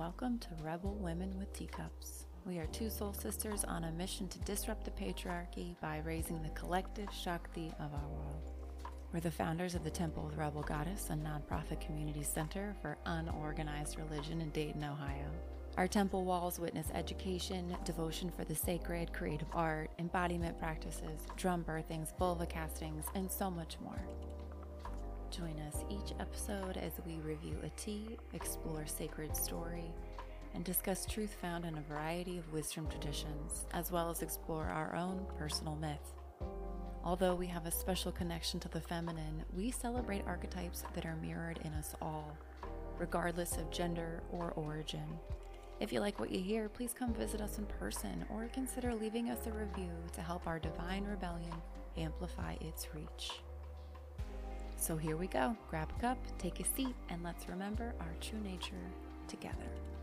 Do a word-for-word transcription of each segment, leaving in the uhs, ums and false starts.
welcome to Rebel Women with Teacups. We are two soul sisters on a mission to disrupt the patriarchy by raising the collective Shakti of our world. We're the founders of the Temple of the Rebel Goddess, a nonprofit community center for unorganized religion in Dayton, Ohio. Our temple walls witness education, devotion for the sacred, creative art, embodiment practices, drum birthings, vulva castings, and so much more. Join us each episode as we review a tea, explore sacred story, and discuss truth found in a variety of wisdom traditions, as well as explore our own personal myth. Although we have a special connection to the feminine, we celebrate archetypes that are mirrored in us all, regardless of gender or origin. If you like what you hear, please come visit us in person or consider leaving us a review to help our divine rebellion amplify its reach. So here we go. Grab a cup, take a seat, and let's remember our true nature together.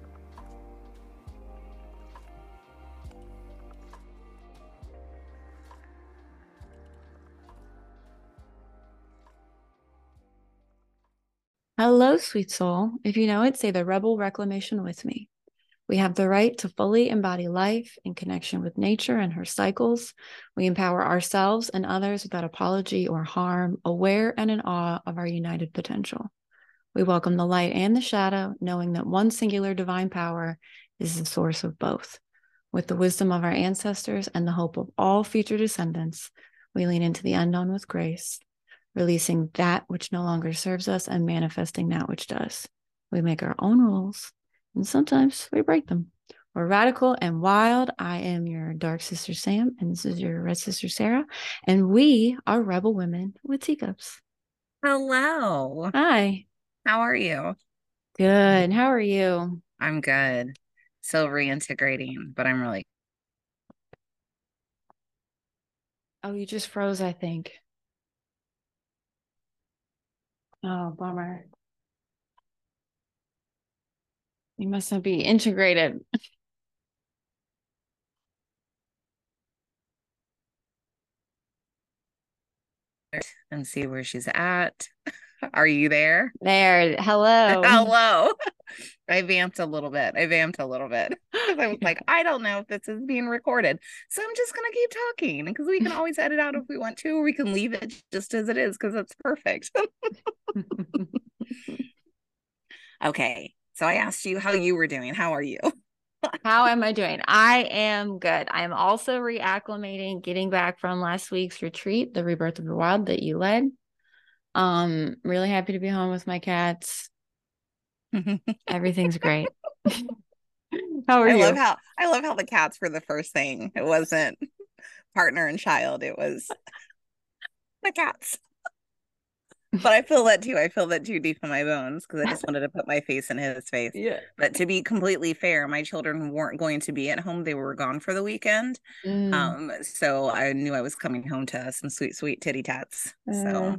Hello, sweet soul. If you know it, say the Rebel Reclamation with me. We have the right to fully embody life in connection with nature and her cycles. We empower ourselves and others without apology or harm, aware and in awe of our united potential. We welcome the light and the shadow, knowing that one singular divine power is the source of both. With the wisdom of our ancestors and the hope of all future descendants, we lean into the unknown with grace, releasing that which no longer serves us and manifesting that which does. We make our own rules, and sometimes we break them. We're radical and wild. I am your dark sister, Sam, and this is your red sister, Sarah. And we are Rebel Women with Teacups. Hello. Hi. How are you? Good. How are you? I'm good. Still reintegrating, but I'm really. Oh, you just froze, I think. Oh, bummer. You must not be integrated. And see where she's at. Are you there? There. Hello. Hello. I vamped a little bit. I vamped a little bit because I was like, I don't know if this is being recorded. So I'm just going to keep talking because we can always edit out if we want to, or we can leave it just as it is because it's perfect. Okay. So I asked you how you were doing. How are you? How am I doing? I am good. I am also reacclimating, getting back from last week's retreat, the Rebirth of the Wild that you led. Um, really happy to be home with my cats. Everything's great. How are I you? love how I love how the cats were the first thing. It wasn't partner and child. It was the cats. But I feel that too. I feel that too deep in my bones because I just wanted to put my face in his face. Yeah. But to be completely fair, my children weren't going to be at home. They were gone for the weekend. Mm. Um, so I knew I was coming home to some sweet, sweet titty tats. So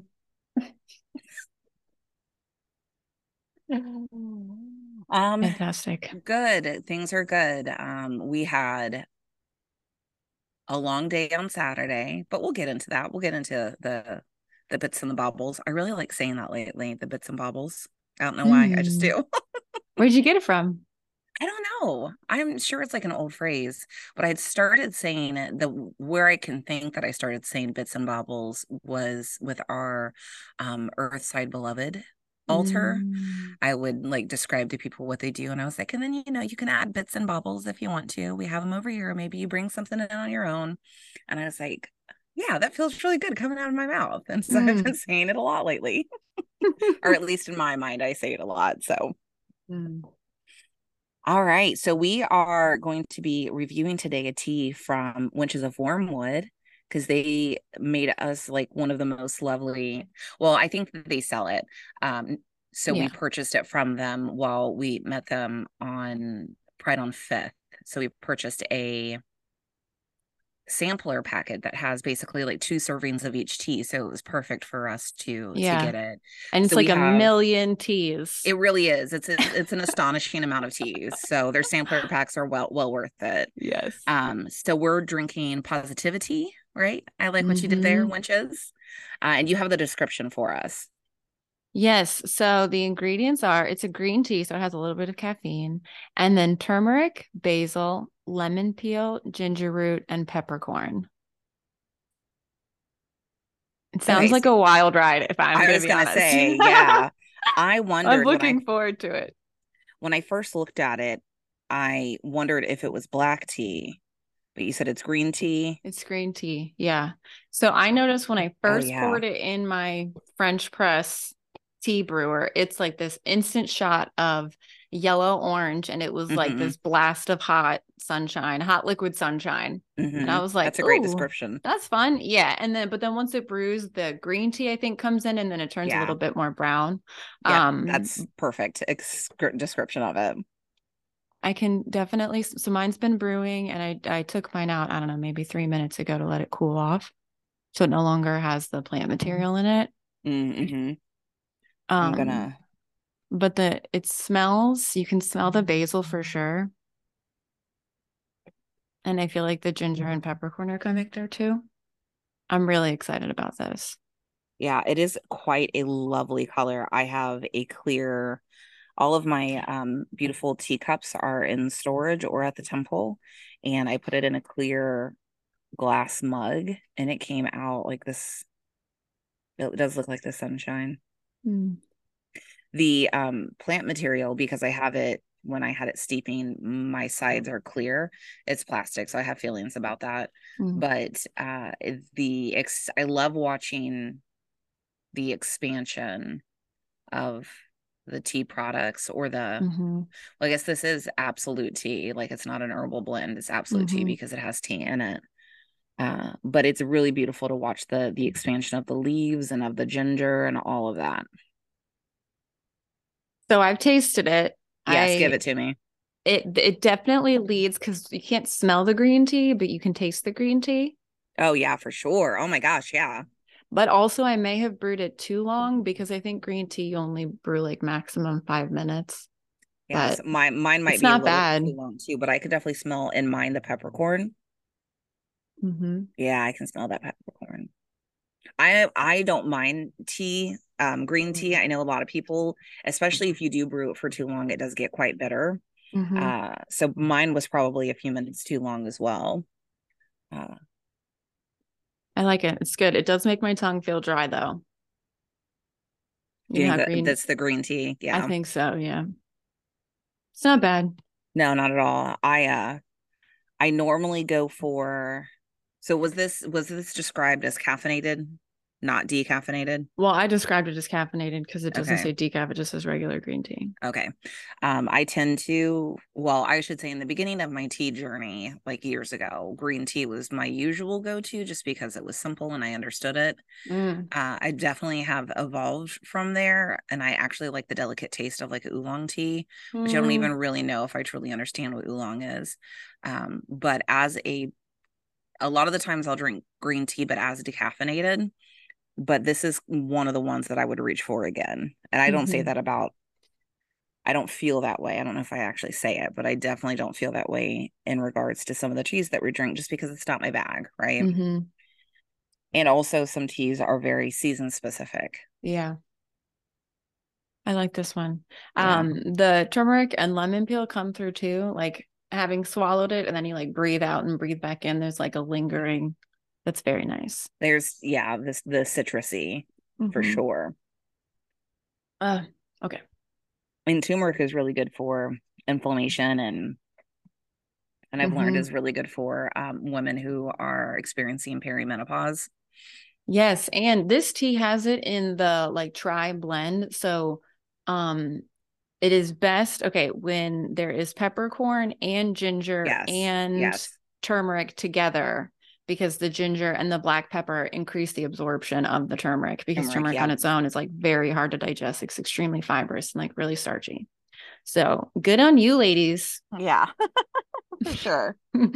um Fantastic. good. Things are good. Um, we had a long day on Saturday, but we'll get into that. We'll get into the the bits and the bobbles. I really like saying that lately, the bits and bobbles. I don't know why. I just Mm. do. Where'd you get it from? I don't know. I'm sure it's like an old phrase, but I'd started saying it. The where I can think that I started saying bits and bobbles was with our um Earthside Beloved altar. Mm. I would like describe to people what they do, and I was like, and then you know you can add bits and bobbles if you want to. We have them over here. Maybe you bring something in on your own. And I was like, yeah, that feels really good coming out of my mouth. And so I've Mm. been saying it a lot lately, or at least in my mind, I say it a lot. So. Mm. All right. So we are going to be reviewing today a tea from Winches of Wormwood because they made us like one of the most lovely. Well, I think that they sell it. Um, so we Yeah. purchased it from them while we met them on Pride on Fifth. So we purchased a sampler packet that has basically like two servings of each tea. So it was perfect for us to to Yeah. get it. And it's So like we a have million teas. it really is. It's a, it's an astonishing amount of teas. So their sampler packs are well well worth it. Yes. Um, so we're drinking Positivity, right? I like what you did there, Mm-hmm. Winches. Uh, and you have the description for us. Yes. So the ingredients are it's a green tea, so it has a little bit of caffeine, and then turmeric, basil, lemon peel, ginger root, and peppercorn. It sounds Okay, like so a wild ride, if I'm I going to was be gonna honest. say, yeah. I I'm wondered when I looking forward to it. when I first looked at it, I wondered if it was black tea, but you said it's green tea. It's green tea. Yeah. So I noticed when I Oh first yeah. poured it in my French press tea brewer, it's like this instant shot of yellow orange, and it was like hmm this blast of hot sunshine, hot liquid sunshine. And hmm I was like, That's a great "Ooh, description. that's fun." Yeah. And then, but then once it brews, the green tea I think comes in, and then it turns a Yeah. little bit more brown. Yep. Um, That's perfect ex- description of it. I can definitely, so mine's been brewing, and I I took mine out, I don't know, maybe three minutes ago to let it cool off. So it no longer has the plant material in it. hmm I'm Um, gonna. but the it smells, you can smell the basil for sure. And I feel like the ginger and peppercorn are coming there too. I'm really excited about this. Yeah, it is quite a lovely color. I have a clear, all of my um, beautiful teacups are in storage or at the temple, and I put it in a clear glass mug, and it came out like this. It does look like the sunshine. Mm. The um, plant material, because I have it when I had it steeping, my sides are clear. It's plastic, so I have feelings about that. Mm. But uh, the ex I love watching the expansion of the tea products or the Mm-hmm. well, I guess this is absolute tea. Like it's not an herbal blend, it's absolute tea Mm-hmm. because it has tea in it. Uh, but it's really beautiful to watch the the expansion of the leaves and of the ginger and all of that. So I've tasted it. Yes, give I it to me. it it definitely leads because you can't smell the green tea, but you can taste the green tea. Oh yeah, for sure. Oh my gosh, yeah. But also, I may have brewed it too long because I think green tea you only brew like maximum five minutes. Yes, But my mine might it's be a not little bit bad. too long too, but I could definitely smell in mine the peppercorn. Mm-hmm. Yeah, I can smell that peppercorn. I I don't mind tea, um, green tea. I know a lot of people, especially if you do brew it for too long, it does get quite bitter. Mm-hmm. Uh, so mine was probably a few minutes too long as well. Uh, I like it. It's good. It does make my tongue feel dry though. do You you know think how that green? that's the green tea? I Yeah. think so. Yeah. It's not bad. No, not at all. I uh I normally go for so was this was this described as caffeinated, not decaffeinated? Well, I described it as caffeinated because it doesn't Okay. say decaf. It just says regular green tea. Okay. Um, I tend to, well, I should say in the beginning of my tea journey, like years ago, green tea was my usual go-to just because it was simple and I understood it. Mm. Uh, I definitely have evolved from there, and I actually like the delicate taste of like oolong tea, which I don't even Mm. really know if I truly understand what oolong is. Um, but as a a lot of the times I'll drink green tea, but as decaffeinated. But this is one of the ones that I would reach for again. And I don't say Mm-hmm. that about I don't feel that way. I don't know if I actually say it, but I definitely don't feel that way in regards to some of the teas that we drink just because it's not my bag, right? Mm-hmm. And also some teas are very season specific. Yeah. I like this one. Yeah. Um, the turmeric and lemon peel come through too. Like having swallowed it and then you like breathe out and breathe back in. There's like a lingering that's very nice. There's yeah, this the citrusy for Mm-hmm. sure. Uh, okay. And turmeric is really good for inflammation and and I've learned Mm-hmm. is really good for um, women who are experiencing perimenopause. Yes, and this tea has it in the like tri blend. So, um, it is best okay when there is peppercorn and ginger Yes. and Yes. turmeric together because the ginger and the black pepper increase the absorption of the turmeric because Turmeric, turmeric on yep. its own is like very hard to digest. It's extremely fibrous and like really starchy. So, good on you, ladies. Yeah, for sure.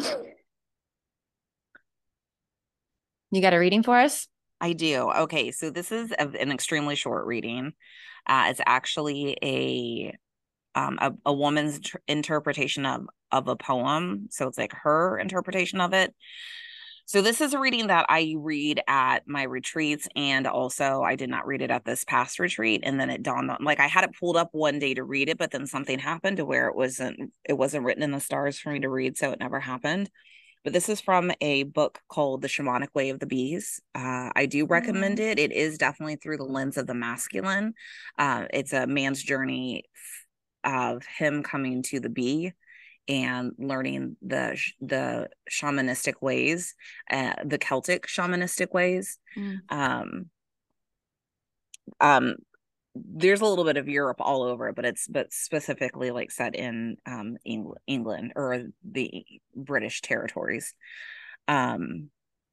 You got a reading for us? I do. Okay, so this is a, an extremely short reading. Uh, it's actually a um a, a woman's tr- interpretation of of a poem. So it's like her interpretation of it. So this is a reading that I read at my retreats, and also I did not read it at this past retreat. And then it dawned on, like, I had it pulled up one day to read it, but then something happened to where it wasn't it wasn't written in the stars for me to read, so it never happened. But this is from a book called The Shamanic Way of the Bees. Uh, I do recommend it. It is definitely through the lens of the masculine. Uh, it's a man's journey of him coming to the bee and learning the the shamanistic ways, uh, the Celtic shamanistic ways. Mm. Um, um, there's a little bit of Europe all over it, but it's but specifically like set in um, England, England or the British territories. Um,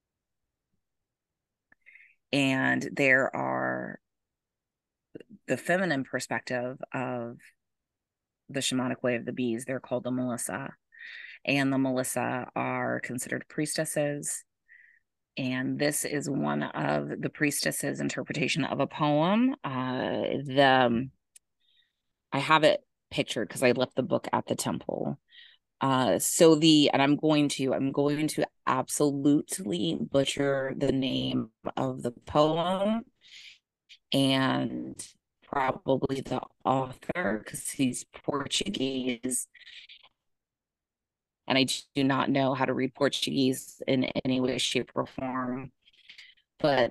and there are the feminine perspective of the shamanic way of the bees. They're called the Melissa. And the Melissa are considered priestesses. And this is one of the priestesses' interpretation of a poem. Uh, the I have it pictured because I left the book at the temple. Uh, so the and I'm going to I'm going to absolutely butcher the name of the poem and probably the author because he's Portuguese. And I do not know how to read Portuguese in any way, shape, or form. But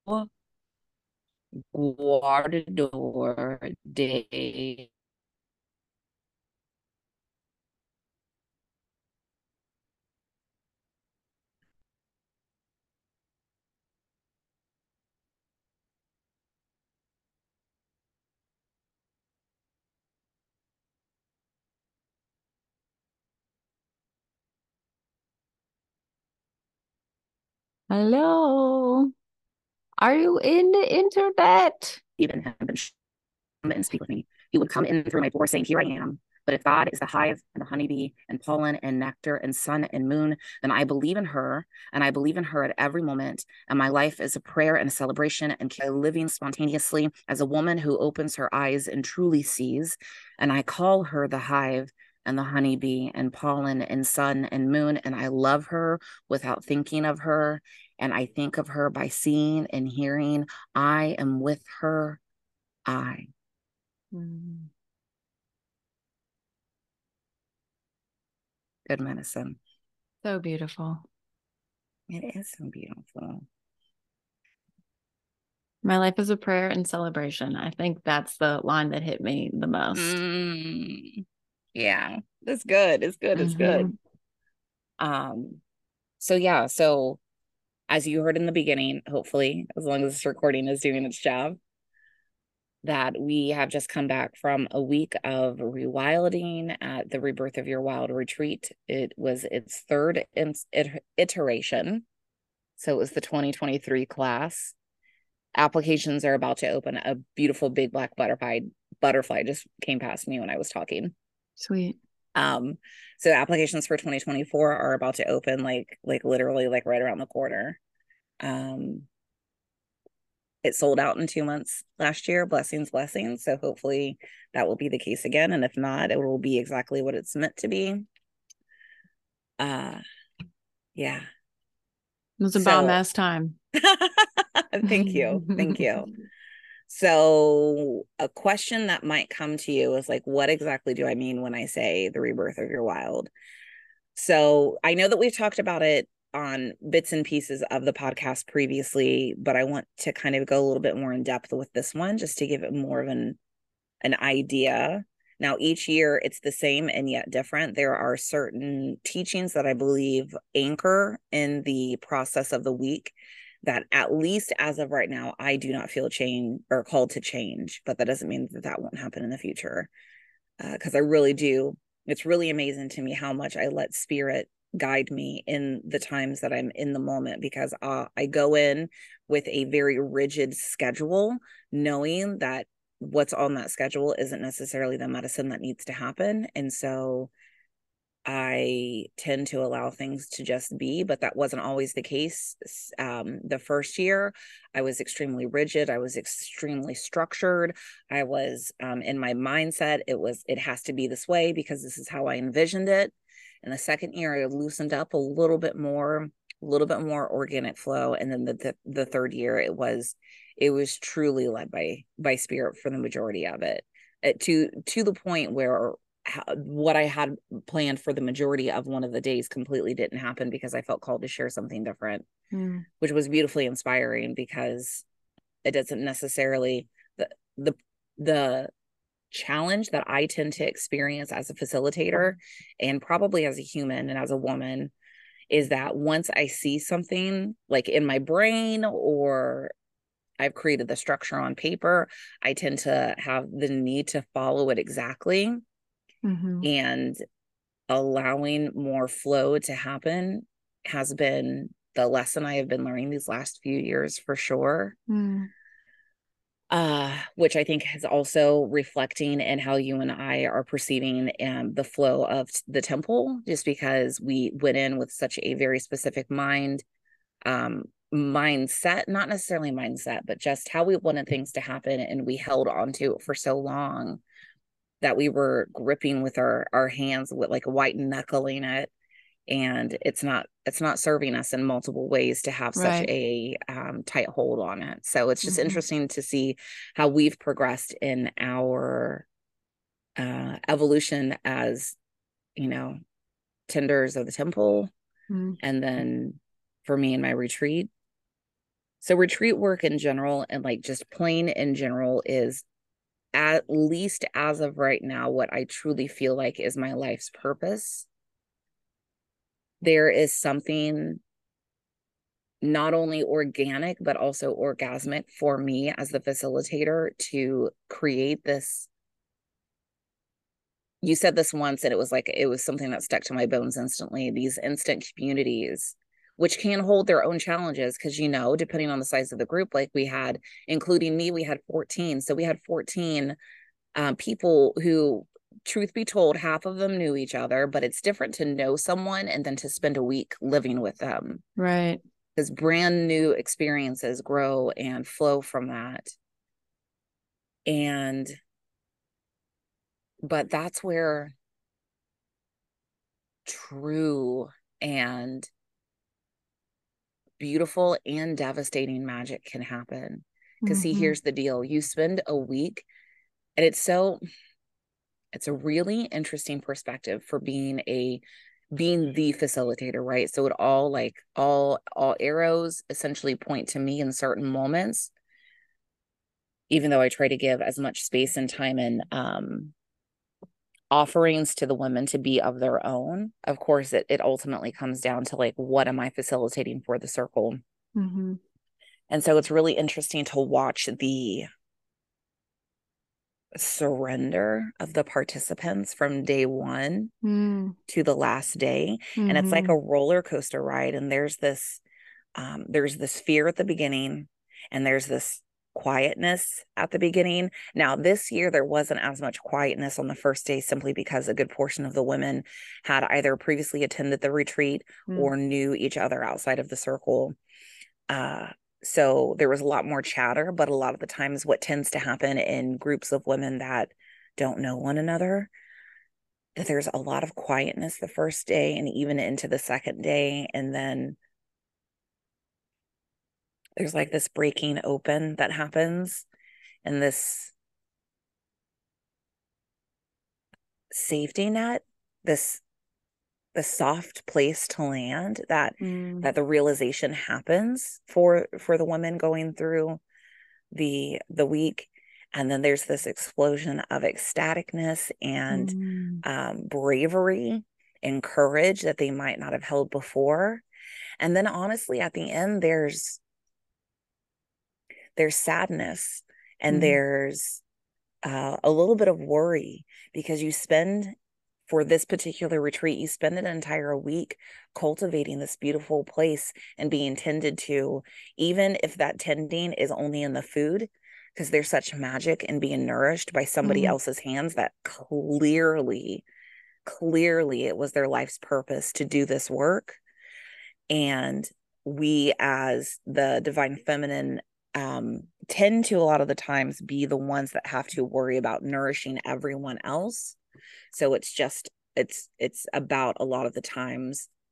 guardador de Hello. Are you in the internet? Even him and speak with me. He would come in through my door saying, "Here I am." But if God is the hive and the honeybee and pollen and nectar and sun and moon, then I believe in her, and I believe in her at every moment. And my life is a prayer and a celebration, and living spontaneously as a woman who opens her eyes and truly sees. And I call her the hive and the honeybee and pollen and sun and moon, and I love her without thinking of her. And I think of her by seeing and hearing. I am with her. I. Mm. Good medicine. So beautiful. It is so beautiful. My life is a prayer and celebration. I think that's the line that hit me the most. Mm, yeah, it's good. It's good. It's mm-hmm. good. Um, so yeah, so as you heard in the beginning, hopefully, as long as this recording is doing its job, that we have just come back from a week of rewilding at the Rebirth of Your Wild retreat. It was its third iteration. So it was the twenty twenty-three class. Applications are about to open. A beautiful big black butterfly butterfly just came past me when I was talking. Sweet. Um, so applications for twenty twenty-four are about to open, like like literally like right around the corner. Um, it sold out in two months last year. Blessings, blessings. So hopefully that will be the case again. And if not, it will be exactly what it's meant to be. Uh, yeah. It was a so, bomb ass time. Thank you. Thank you. So a question that might come to you is like, what exactly do I mean when I say the rebirth of your wild? So I know that we've talked about it on bits and pieces of the podcast previously, but I want to kind of go a little bit more in depth with this one, just to give it more of an, an idea. Now, each year it's the same and yet different. There are certain teachings that I believe anchor in the process of the week that, at least as of right now, I do not feel change or called to change, but that doesn't mean that that won't happen in the future. Because uh, I really do. It's really amazing to me how much I let spirit guide me in the times that I'm in the moment, because uh, I go in with a very rigid schedule, knowing that what's on that schedule isn't necessarily the medicine that needs to happen. And so I tend to allow things to just be, but that wasn't always the case. Um, the first year, I was extremely rigid. I was extremely structured. I was um, in my mindset. It was, it has to be this way because this is how I envisioned it. And the second year, I loosened up a little bit more. a little bit more organic flow. And then the, the, the third year, it was, it was truly led by, by spirit for the majority of it, it to, to the point where how, what I had planned for the majority of one of the days completely didn't happen because I felt called to share something different, mm. which was beautifully inspiring because it doesn't necessarily, the, the, the challenge that I tend to experience as a facilitator and probably as a human and as a woman is that once I see something like in my brain or I've created the structure on paper, I tend to have the need to follow it exactly. Mm-hmm. And allowing more flow to happen has been the lesson I have been learning these last few years for sure. Mm. Uh, which I think is also reflecting in how you and I are perceiving um, the flow of the temple, just because we went in with such a very specific mind, um, mindset, not necessarily mindset, but just how we wanted things to happen. And we held on to it for so long that we were gripping with our, our hands with like white knuckling it. And it's not, it's not serving us in multiple ways to have such right. a um, tight hold on it. So it's just mm-hmm. interesting to see how we've progressed in our uh, evolution as, you know, tenders of the temple. Mm-hmm. And then for me and my retreat. So retreat work in general and like just plain in general is at least as of right now, what I truly feel like is my life's purpose. There is something not only organic, but also orgasmic for me as the facilitator to create this. You said this once, and it was like, it was something that stuck to my bones instantly. These instant communities, which can hold their own challenges, because, you know, depending on the size of the group, like we had, including me, we had fourteen. So we had fourteen um, people who, truth be told, half of them knew each other, but it's different to know someone and then to spend a week living with them. Right. Because brand new experiences grow and flow from that. And, but that's where true and beautiful and devastating magic can happen. Because mm-hmm. see, here's the deal. You spend a week and it's so, it's a really interesting perspective for being a, being the facilitator, right? So it all like all, all arrows essentially point to me in certain moments, even though I try to give as much space and time and um, offerings to the women to be of their own. Of course, it, it ultimately comes down to like, what am I facilitating for the circle? Mm-hmm. And so it's really interesting to watch the surrender of the participants from day one mm. to the last day. Mm-hmm. And it's like a roller coaster ride. And there's this, um, there's this fear at the beginning, and there's this quietness at the beginning. Now, this year, there wasn't as much quietness on the first day, simply because a good portion of the women had either previously attended the retreat mm. or knew each other outside of the circle. Uh, So there was a lot more chatter, but a lot of the times what tends to happen in groups of women that don't know one another, that there's a lot of quietness the first day and even into the second day. And then there's like this breaking open that happens, and this safety net, this the soft place to land, that mm. that the realization happens for for the women going through the the week. And then there's this explosion of ecstaticness and mm. um, bravery and courage that they might not have held before. And then honestly, at the end, there's there's sadness and mm. there's uh, a little bit of worry, because you spend for this particular retreat, you spend an entire week cultivating this beautiful place and being tended to, even if that tending is only in the food, because there's such magic in being nourished by somebody mm. else's hands that clearly, clearly it was their life's purpose to do this work. And we, as the divine feminine, um, tend to a lot of the times be the ones that have to worry about nourishing everyone else. So it's just, it's, it's about a lot of the times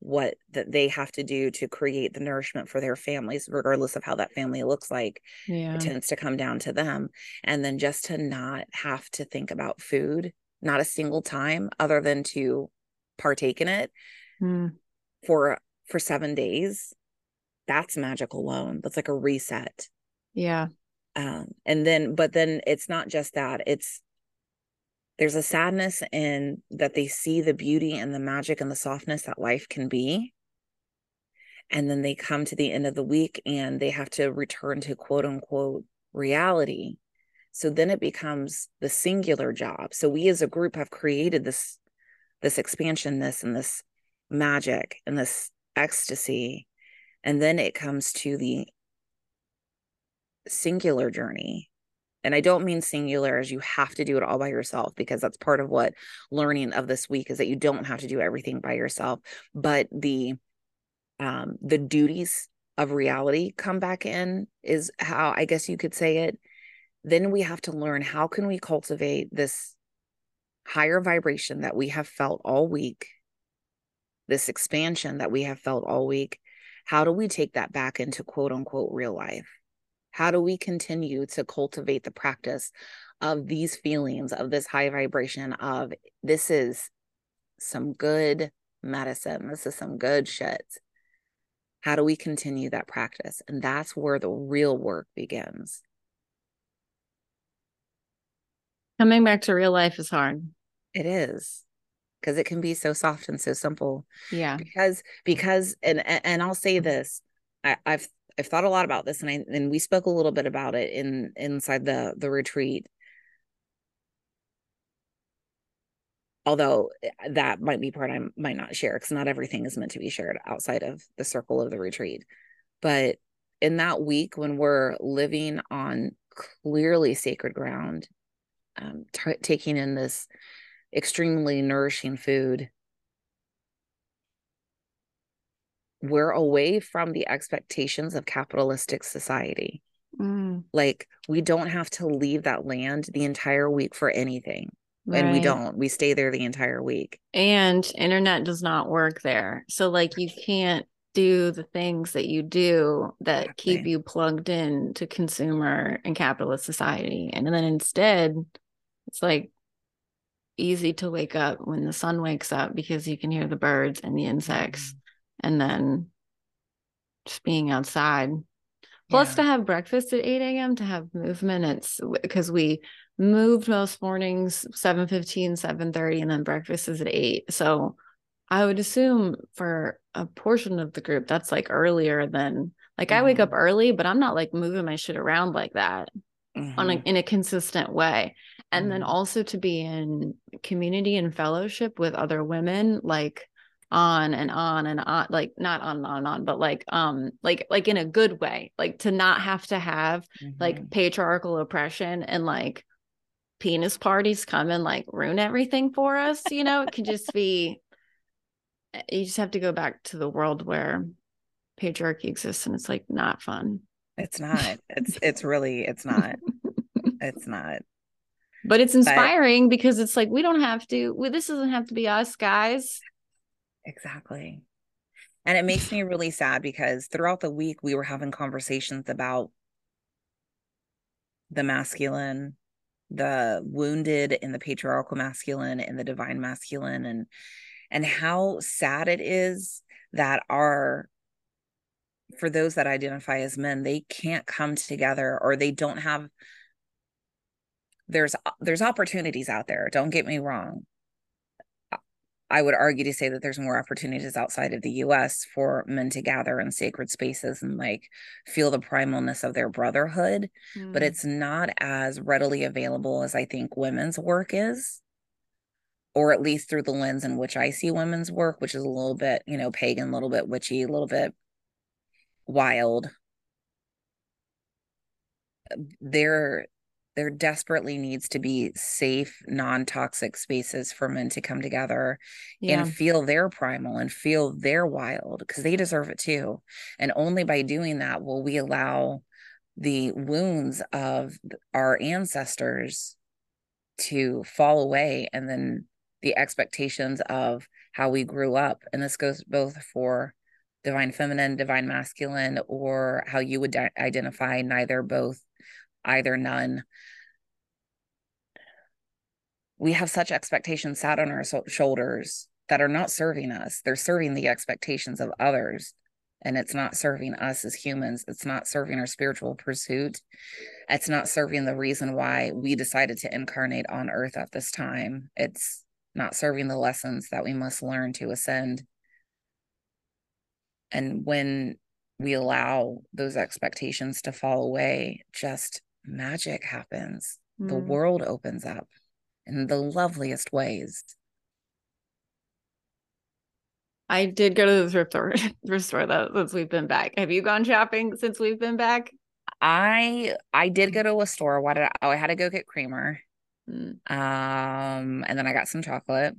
what that they have to do to create the nourishment for their families, regardless of how that family looks like. Yeah. It tends to come down to them. And then just to not have to think about food, not a single time other than to partake in it Mm. for for seven days. That's magic alone. That's like a reset. Yeah. Um, and then, but then it's not just that. It's there's a sadness in that they see the beauty and the magic and the softness that life can be. And then they come to the end of the week and they have to return to quote unquote reality. So then it becomes the singular job. So we as a group have created this, this expansion, this and this magic and this ecstasy. And then it comes to the singular journey. And I don't mean singular as you have to do it all by yourself, because that's part of what learning of this week is, that you don't have to do everything by yourself, but the um the duties of reality come back in, is how I guess you could say it. Then we have to learn, how can we cultivate this higher vibration that we have felt all week, this expansion that we have felt all week? How do we take that back into quote unquote real life? How do we continue to cultivate the practice of these feelings, of this high vibration, of this is some good medicine, this is some good shit? How do we continue that practice? And that's where the real work begins. Coming back to real life is hard. It is, because it can be so soft and so simple. Yeah. Because, because, and, and I'll say this, I, I've, I've thought a lot about this, and I, and we spoke a little bit about it in, inside the, the retreat. Although that might be part I might not share, because not everything is meant to be shared outside of the circle of the retreat. But in that week, when we're living on clearly sacred ground, um, t- taking in this extremely nourishing food, we're away from the expectations of capitalistic society. Mm. Like, we don't have to leave that land the entire week for anything. Right. And we don't. We stay there the entire week. And internet does not work there. So like you can't do the things that you do that Exactly. keep you plugged in to consumer and capitalist society. And then instead, it's like easy to wake up when the sun wakes up, because you can hear the birds and the insects. Mm-hmm. And then just being outside. Plus Yeah. to have breakfast at eight a.m. to have movement. It's because we moved most mornings seven fifteen, seven thirty, and then breakfast is at eight. So I would assume for a portion of the group, that's like earlier than, like, mm-hmm. I wake up early, but I'm not like moving my shit around like that mm-hmm. on a, in a consistent way. And mm-hmm. then also to be in community and fellowship with other women, like on and on and on, like not on and on and on, but like, um, like, like in a good way, like to not have to have mm-hmm. like patriarchal oppression and like penis parties come and like ruin everything for us. You know, it could just be, you just have to go back to the world where patriarchy exists, and it's like not fun. It's not, it's, it's really, it's not, it's not. But it's inspiring, but because it's like, we don't have to, we, this doesn't have to be us, guys. Exactly. And it makes me really sad, because throughout the week we were having conversations about the masculine, the wounded in the patriarchal masculine and the divine masculine, and and how sad it is that our, for those that identify as men, they can't come together, or they don't have, there's there's opportunities out there, don't get me wrong. I would argue to say that there's more opportunities outside of the U S for men to gather in sacred spaces and like feel the primalness of their brotherhood, mm. but it's not as readily available as I think women's work is, or at least through the lens in which I see women's work, which is a little bit, you know, pagan, a little bit witchy, a little bit wild. There There desperately needs to be safe, non-toxic spaces for men to come together yeah. and feel their primal and feel their wild, because they deserve it too. And only by doing that will we allow the wounds of our ancestors to fall away, and then the expectations of how we grew up. And this goes both for divine feminine, divine masculine, or how you would di- identify neither, both, either, none. We have such expectations sat on our so- shoulders that are not serving us. They're serving the expectations of others. And it's not serving us as humans. It's not serving our spiritual pursuit. It's not serving the reason why we decided to incarnate on earth at this time. It's not serving the lessons that we must learn to ascend. And when we allow those expectations to fall away, just magic happens. Mm. The world opens up in the loveliest ways. I did go to the thrift store, thrift store though, since we've been back. Have you gone shopping since we've been back? I I did go to a store. Why did I? Oh, I had to go get creamer. Mm. Um, and then I got some chocolate.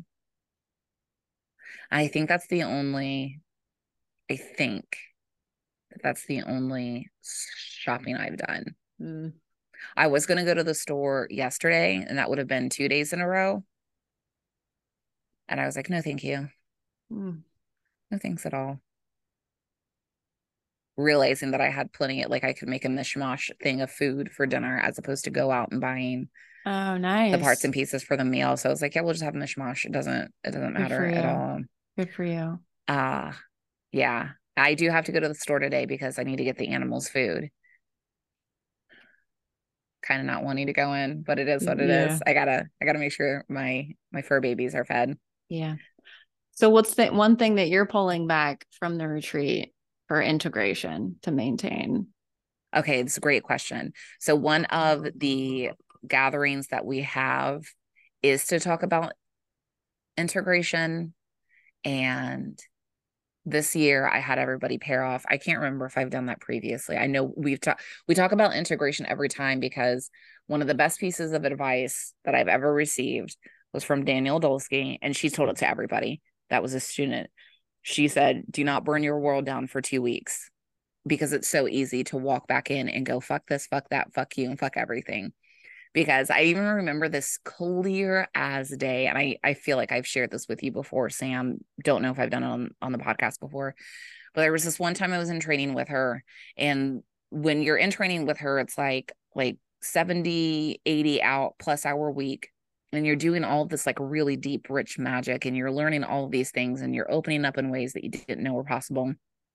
I think that's the only, I think that's the only shopping I've done. Mm. I was going to go to the store yesterday, and that would have been two days in a row. And I was like, no, thank you. Mm. No thanks at all. Realizing that I had plenty of, like, I could make a mishmash thing of food for dinner as opposed to go out and buying oh nice the parts and pieces for the meal. So I was like, yeah, we'll just have a mishmash. It doesn't, it doesn't matter at all. Good for you. Uh, yeah. I do have to go to the store today because I need to get the animals food. Kind of not wanting to go in, but it is what it yeah. is. I gotta, I gotta make sure my, my fur babies are fed. Yeah. So what's the one thing that you're pulling back from the retreat for integration to maintain? Okay, it's a great question. So one of the gatherings that we have is to talk about integration. And this year I had everybody pair off. I can't remember if I've done that previously. I know we've talked, we talk about integration every time because one of the best pieces of advice that I've ever received was from Danielle Dolsky, and she told it to everybody that was a student. She said, do not burn your world down for two weeks because it's so easy to walk back in and go, fuck this, fuck that, fuck you, and fuck everything. Because I even remember this clear as day. And I, I feel like I've shared this with you before, Sam. Don't know if I've done it on, on the podcast before. But there was this one time I was in training with her. And when you're in training with her, it's like, like seventy, eighty out plus hour week. And you're doing all of this like really deep, rich magic. And you're learning all of these things. And you're opening up in ways that you didn't know were possible.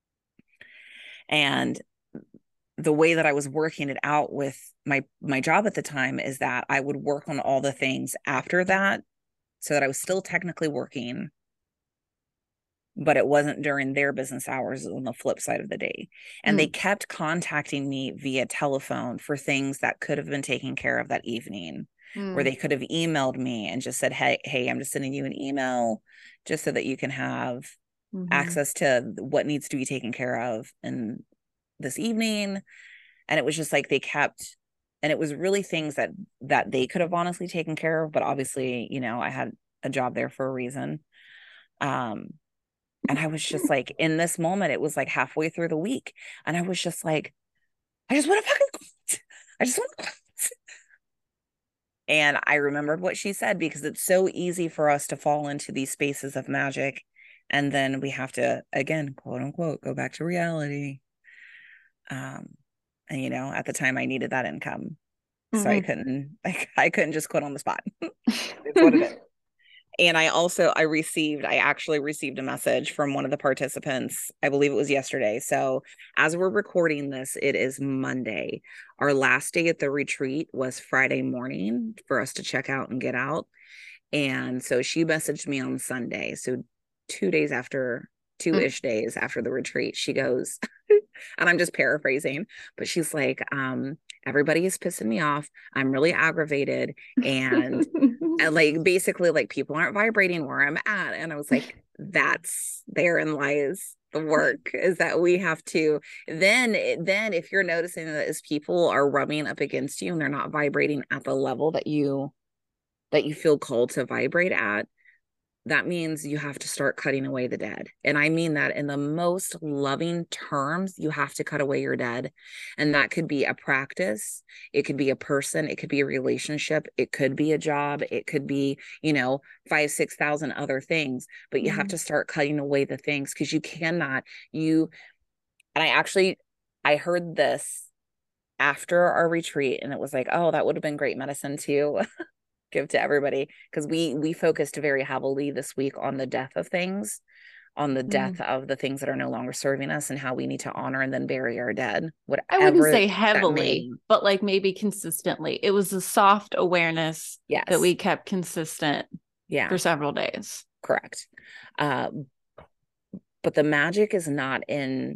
And the way that I was working it out with my, my job at the time is that I would work on all the things after that so that I was still technically working, but it wasn't during their business hours on the flip side of the day. And mm. they kept contacting me via telephone for things that could have been taken care of that evening, mm. or they could have emailed me and just said, Hey, Hey, I'm just sending you an email just so that you can have mm-hmm. access to what needs to be taken care of in this evening. And it was just like they kept, and it was really things that that they could have honestly taken care of, but obviously, you know, I had a job there for a reason. Um and I was just like, in this moment, it was like halfway through the week, and I was just like, I just want to fucking quit. I just want to quit. And I remembered what she said, because it's so easy for us to fall into these spaces of magic, and then we have to, again, quote unquote, go back to reality. Um, and you know, at the time I needed that income. Mm-hmm. So I couldn't, like, I couldn't just quit on the spot. It's what it is. And I also, I received, I actually received a message from one of the participants. I believe it was yesterday. So as we're recording this, it is Monday. Our last day at the retreat was Friday morning for us to check out and get out. And so she messaged me on Sunday. So two days after two-ish days after the retreat, she goes, and I'm just paraphrasing, but she's like, um, everybody is pissing me off. I'm really aggravated. And, and like, basically like people aren't vibrating where I'm at. And I was like, that's, therein lies the work, is that we have to, then, then if you're noticing that as people are rubbing up against you and they're not vibrating at the level that you, that you feel called to vibrate at, that means you have to start cutting away the dead. And I mean that in the most loving terms. You have to cut away your dead. And that could be a practice. It could be a person. It could be a relationship. It could be a job. It could be, you know, five, six thousand other things. But you mm-hmm. have to start cutting away the things, because you cannot, you, and I actually, I heard this after our retreat, and it was like, oh, that would have been great medicine too. Give to everybody, because we we focused very heavily this week on the death of things, on the death mm. of the things that are no longer serving us, and how we need to honor and then bury our dead. Whatever, I wouldn't say heavily, but like maybe consistently. It was a soft awareness yes. that we kept consistent yeah. for several days. Correct. Uh, but the magic is not in.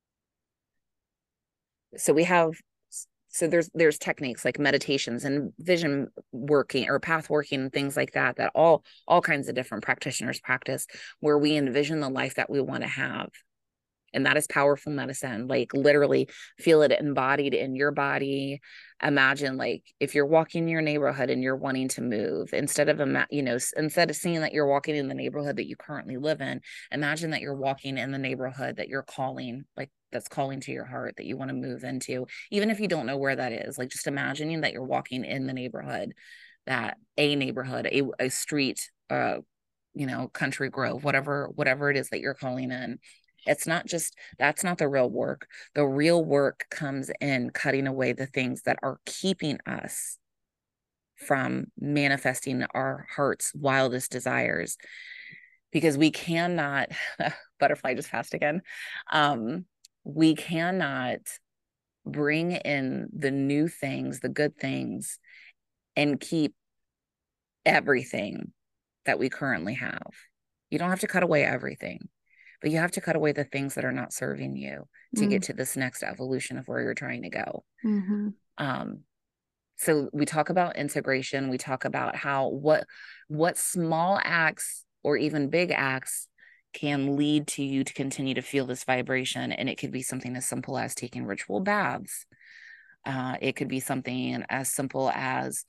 So we have. So there's there's techniques like meditations and vision working or path working and things like that, that all all kinds of different practitioners practice, where we envision the life that we want to have. And that is powerful medicine. Like literally feel it embodied in your body. Imagine like if you're walking in your neighborhood and you're wanting to move, instead of, you know, instead of seeing that you're walking in the neighborhood that you currently live in, imagine that you're walking in the neighborhood that you're calling, like that's calling to your heart, that you want to move into, even if you don't know where that is. Like just imagining that you're walking in the neighborhood, that a neighborhood, a, a street, uh, you know, country grove, whatever, whatever it is that you're calling in. It's not just, that's not the real work. The real work comes in cutting away the things that are keeping us from manifesting our heart's wildest desires. Because we cannot, butterfly just passed again. Um, we cannot bring in the new things, the good things, and keep everything that we currently have. You don't have to cut away everything, but you have to cut away the things that are not serving you to mm. get to this next evolution of where you're trying to go. Mm-hmm. Um, so we talk about integration. We talk about how, what, what small acts or even big acts can lead to you to continue to feel this vibration. And it could be something as simple as taking ritual baths. Uh, it could be something as simple as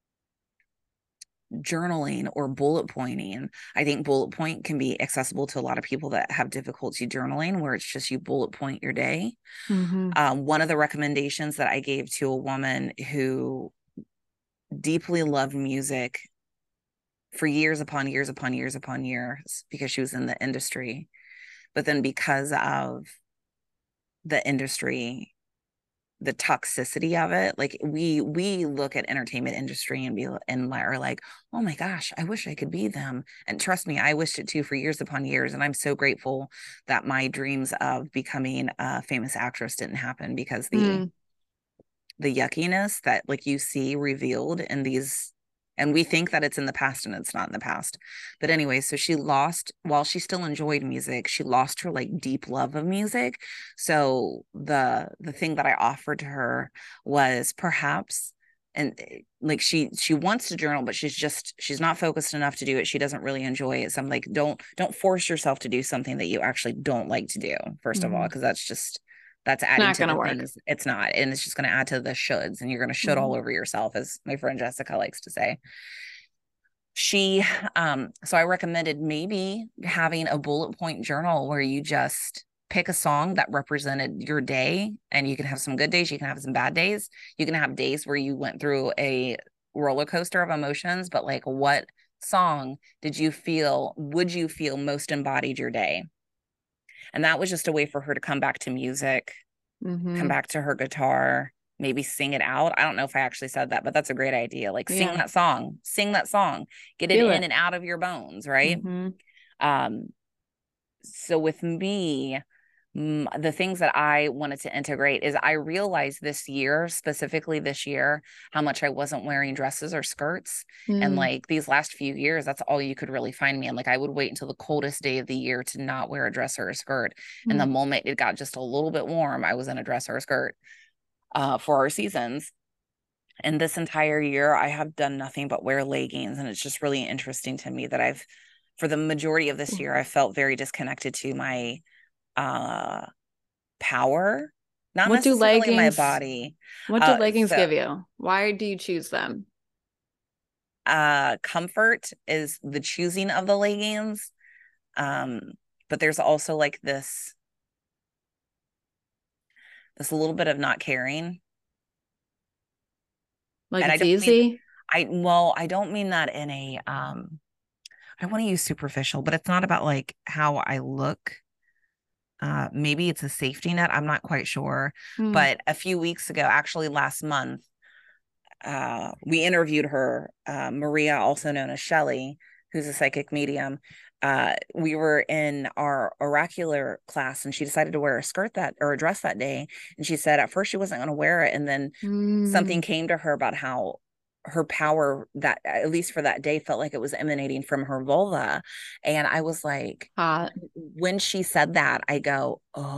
journaling or bullet pointing. I think bullet point can be accessible to a lot of people that have difficulty journaling, where it's just you bullet point your day. Mm-hmm. Um, one of the recommendations that I gave to a woman who deeply loved music for years upon years upon years upon years, because she was in the industry, but then because of the industry, the toxicity of it, like we we look at entertainment industry and be and are like, oh my gosh, I wish I could be them. And trust me, I wished it too for years upon years. And I'm so grateful that my dreams of becoming a famous actress didn't happen, because the mm. the yuckiness that like you see revealed in these, and we think that it's in the past, and it's not in the past. But anyway, so she lost, while she still enjoyed music, she lost her like deep love of music. So the the thing that I offered to her was perhaps, and like she she wants to journal, but she's just she's not focused enough to do it. She doesn't really enjoy it. So I'm like, don't don't force yourself to do something that you actually don't like to do, first mm-hmm. of all, because that's just that's adding not to the work. things. It's not. And it's just going to add to the shoulds, and you're going to should mm-hmm. all over yourself, as my friend Jessica likes to say. She, um, so I recommended maybe having a bullet point journal where you just pick a song that represented your day, and you can have some good days. You can have some bad days. You can have days where you went through a roller coaster of emotions, but like, what song did you feel, would you feel most embodied your day? And that was just a way for her to come back to music, mm-hmm. come back to her guitar, maybe sing it out. I don't know if I actually said that, but that's a great idea. Like sing yeah. that song, sing that song, get it Feel in it. and out of your bones. Right. Mm-hmm. Um, so with me, m- the things that I wanted to integrate is I realized this year, specifically this year, how much I wasn't wearing dresses or skirts. Mm. And like these last few years, that's all you could really find me in. Like I would wait until the coldest day of the year to not wear a dress or a skirt. Mm. And the moment it got just a little bit warm, I was in a dress or a skirt uh, for our seasons. And this entire year, I have done nothing but wear leggings. And it's just really interesting to me that I've, for the majority of this year, I felt very disconnected to my uh power, not what necessarily do leggings, my body. What do uh, leggings so, give you? Why do you choose them? uh comfort is the choosing of the leggings. Um, but there's also like this this little bit of not caring. Like And I it's don't mean easy. I well, I don't mean that in a um I don't want to use superficial, but it's not about like how I look. Uh, maybe it's a safety net. I'm not quite sure. Hmm. But a few weeks ago, actually last month, uh, we interviewed her, uh, Maria, also known as Shelley, who's a psychic medium. Uh, we were in our oracular class and she decided to wear a skirt that or a dress that day. And she said at first she wasn't going to wear it. And then something Mm. came to her about how her power, that at least for that day, felt like it was emanating from her vulva. And I was like, Hot. when she said that, I go,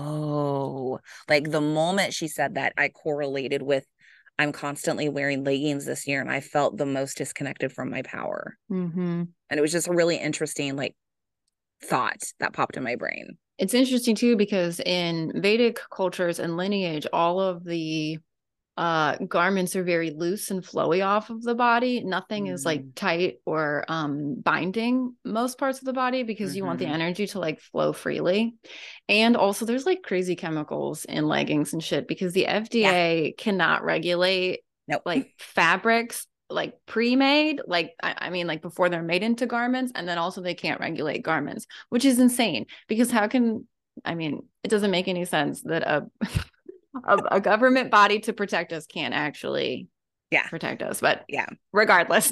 oh, like the moment she said that, I correlated with I'm constantly wearing leggings this year and I felt the most disconnected from my power. Mm-hmm. And it was just a really interesting like thought that popped in my brain. It's interesting too, because in Vedic cultures and lineage, all of the uh garments are very loose and flowy off of the body. Nothing is like Mm. tight or um binding most parts of the body, because you want the Mhm. energy to like flow freely. And also there's like crazy chemicals in leggings and shit, because the Yeah. F D A cannot regulate Nope. like fabrics like pre-made, like I, I mean like before they're made into garments, and then also they can't regulate garments, which is insane, because how can, I mean, it doesn't make any sense that a a, a government body to protect us can't actually Yeah. protect us. But Yeah. regardless.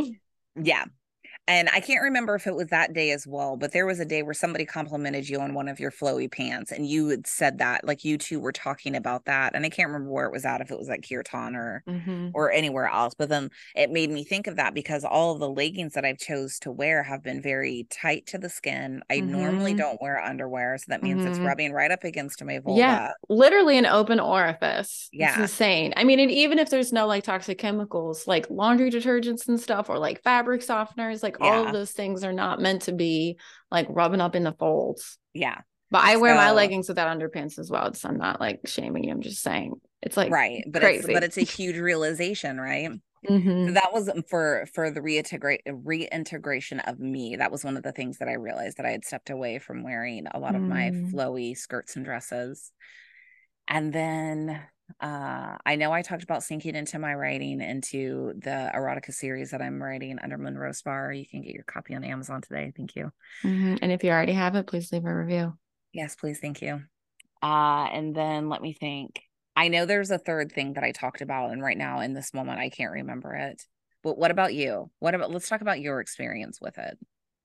Yeah. And I can't remember if it was that day as well, but there was a day where somebody complimented you on one of your flowy pants and you had said that, like you two were talking about that. And I can't remember where it was at, if it was at Kirtan or Mm-hmm. or anywhere else. But then it made me think of that because all of the leggings that I've chose to wear have been very tight to the skin. I normally Mm-hmm. don't wear underwear, so that means it's Mm-hmm. rubbing right up against my Yeah, vulva. literally an open orifice. It's Yeah. insane. I mean, and even if there's no like toxic chemicals, like laundry detergents and stuff, or like fabric softeners, like all of Yeah. those things are not meant to be like rubbing up in the folds. Yeah. But I wear my So leggings without underpants as well. It's, I'm not like shaming you. I'm just saying it's like right. But it's but crazy. it's a huge realization, right? Mm-hmm. So that was for for the reintegrate reintegration of me. That was one of the things that I realized, that I had stepped away from wearing a lot of my Mm. flowy skirts and dresses. And then uh I know I talked about sinking into my writing into the erotica series that I'm writing under Monroe Spar. You can get your copy on Amazon today. Thank you. Mm-hmm. And if you already have it, please leave a review. Yes, please. Thank you. Uh, and then let me think. I know there's a third thing that I talked about, and right now in this moment, I can't remember it. But what about you? What about, let's talk about your experience with it.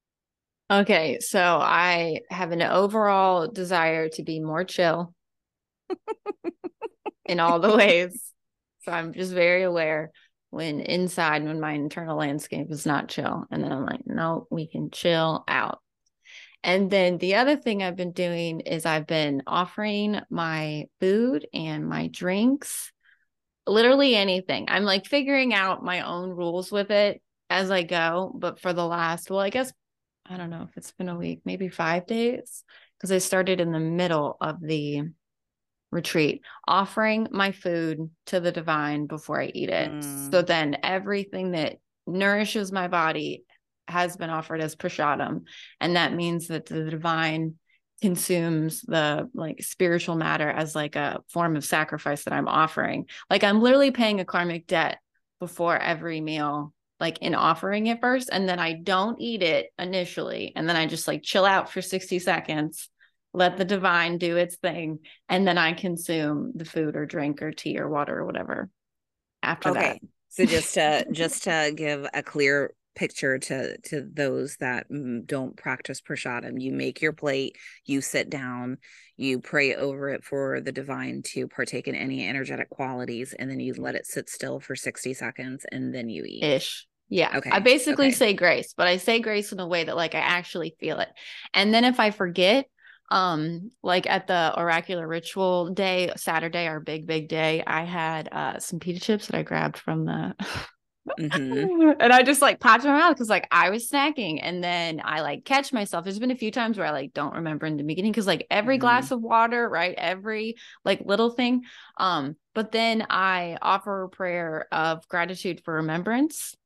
Okay, so I have an overall desire to be more chill in all the ways. So I'm just very aware when inside, when my internal landscape is not chill. And then I'm like, no, we can chill out. And then the other thing I've been doing is I've been offering my food and my drinks, literally anything. I'm like figuring out my own rules with it as I go. But for the last, well, I guess, I don't know if it's been a week, maybe five days, because I started in the middle of the retreat, offering my food to the divine before I eat it. Mm. So then everything that nourishes my body has been offered as prasadam. And that means that the divine consumes the like spiritual matter as like a form of sacrifice that I'm offering. Like I'm literally paying a karmic debt before every meal, like in offering it first. And then I don't eat it initially. And then I just like chill out for sixty seconds, let the divine do its thing, and then I consume the food or drink or tea or water or whatever after Okay. that. So just to just to give a clear picture to to those that mm, don't practice prasadam, you make your plate, you sit down, you pray over it for the divine to partake in any energetic qualities, and then you let it sit still for sixty seconds, and then you eat. Ish. Yeah. Okay. I basically Okay. say grace, but I say grace in a way that like I actually feel it. And then if I forget, um, like at the oracular ritual day, Saturday, our big, big day, I had uh some pita chips that I grabbed from the Mhm. and I just like popped in my mouth because like I was snacking, and then I like catch myself. There's been a few times where I like don't remember in the beginning, because like every Mhm. glass of water, right? Every like little thing. Um, but then I offer a prayer of gratitude for remembrance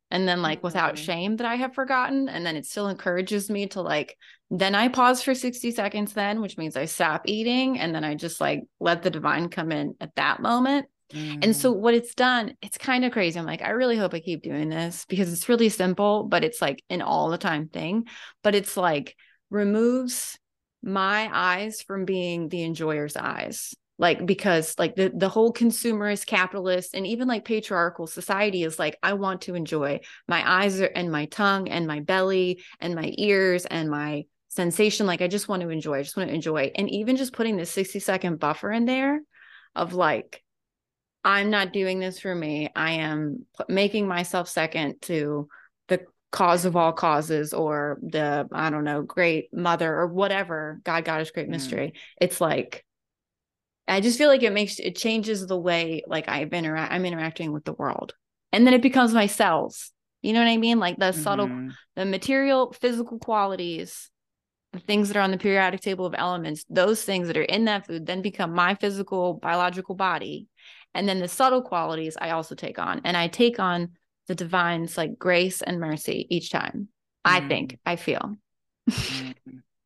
and then like without Mhm. shame that I have forgotten. And then it still encourages me to like, then I pause for sixty seconds then, which means I stop eating. And then I just like let the divine come in at that moment. And so Mm. what it's done, it's kind of crazy. I'm like, I really hope I keep doing this because it's really simple, but it's like an all the time thing. But it's like removes my eyes from being the enjoyer's eyes. Like, because like the, the whole consumerist capitalist and even like patriarchal society is like, I want to enjoy my eyes are, and my tongue and my belly and my ears and my sensation. Like, I just want to enjoy, I just want to enjoy. And even just putting this sixty second buffer in there of like, I'm not doing this for me. I am making myself second to the cause of all causes or the, I don't know, great mother or whatever, God, Goddess, great Mm. mystery. It's like, I just feel like it makes, it changes the way like I've interact, I'm interacting with the world. And then it becomes my cells. You know what I mean? Like the subtle, Mhm. the material, physical qualities, the things that are on the periodic table of elements, those things that are in that food then become my physical, biological body. And then the subtle qualities I also take on. And I take on the divine's like grace and mercy each time. I Mm. think, I feel. Mm.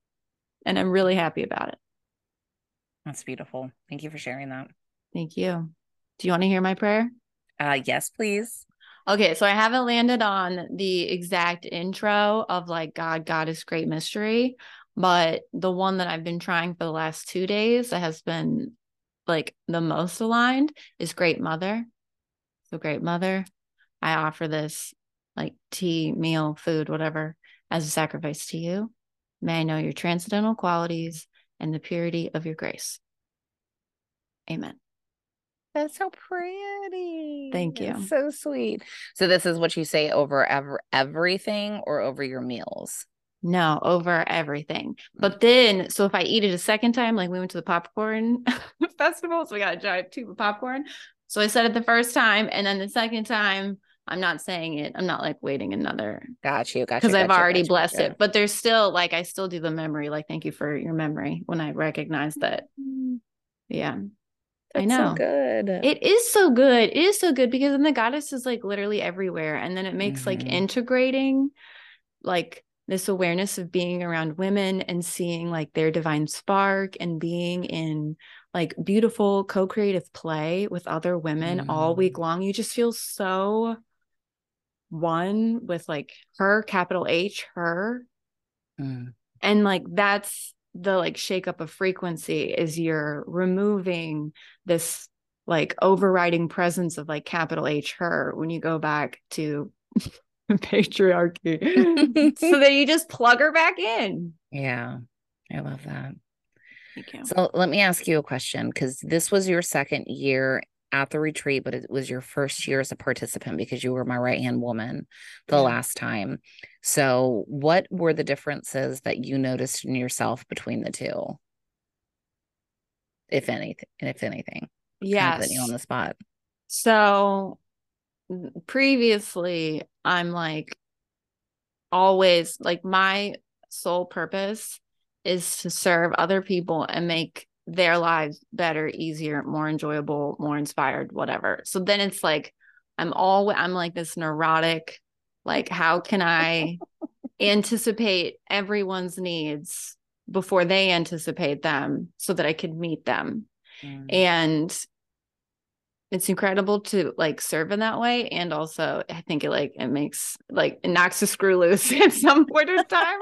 And I'm really happy about it. That's beautiful. Thank you for sharing that. Thank you. Do you want to hear my prayer? Uh, yes, please. Okay, so I haven't landed on the exact intro of like God, Goddess, Great Mystery, but the one that I've been trying for the last two days that has been like the most aligned is Great Mother. So Great Mother, I offer this like tea, meal, food, whatever, as a sacrifice to you. May I know your transcendental qualities and the purity of your grace. Amen. That's so pretty. Thank you. It's so sweet. So this is what you say over ever everything or over your meals? No, over everything. But then, so if I eat it a second time, like we went to the popcorn festival, so we got a giant tube of popcorn. So I said it the first time, and then the second time, I'm not saying it. I'm not like waiting another. Got you. Got you. Because I've Gotcha, already gotcha, blessed gotcha. it. But there's still like, I still do the memory. Like, thank you for your memory when I recognize that. Yeah. That's I know. so good. It is so good. It is so good because then the goddess is like literally everywhere. And then it makes like Mhm. integrating like this awareness of being around women and seeing like their divine spark and being in like beautiful co-creative play with other women all week Mhm. long. You just feel so one with like her, capital H, her. Mm. And like that's the like shakeup of frequency is you're removing this like overriding presence of like capital H, her, when you go back to patriarchy. So that you just plug her back in. Yeah, I love that. Thank you. So let me ask you a question, because this was your second year at the retreat, but it was your first year as a participant because you were my right-hand woman the Yeah. last time. So what were the differences that you noticed in yourself between the two? If anything, if anything. Kind of putting you on Yes. the spot. So previously, I'm like always like my sole purpose is to serve other people and make their lives better, easier, more enjoyable, more inspired, whatever. So then it's like I'm all I'm like this neurotic, like how can I anticipate everyone's needs before they anticipate them so that I could meet them. Mm. And it's incredible to like serve in that way. And also I think it like it makes like it knocks the screw loose at some point of time.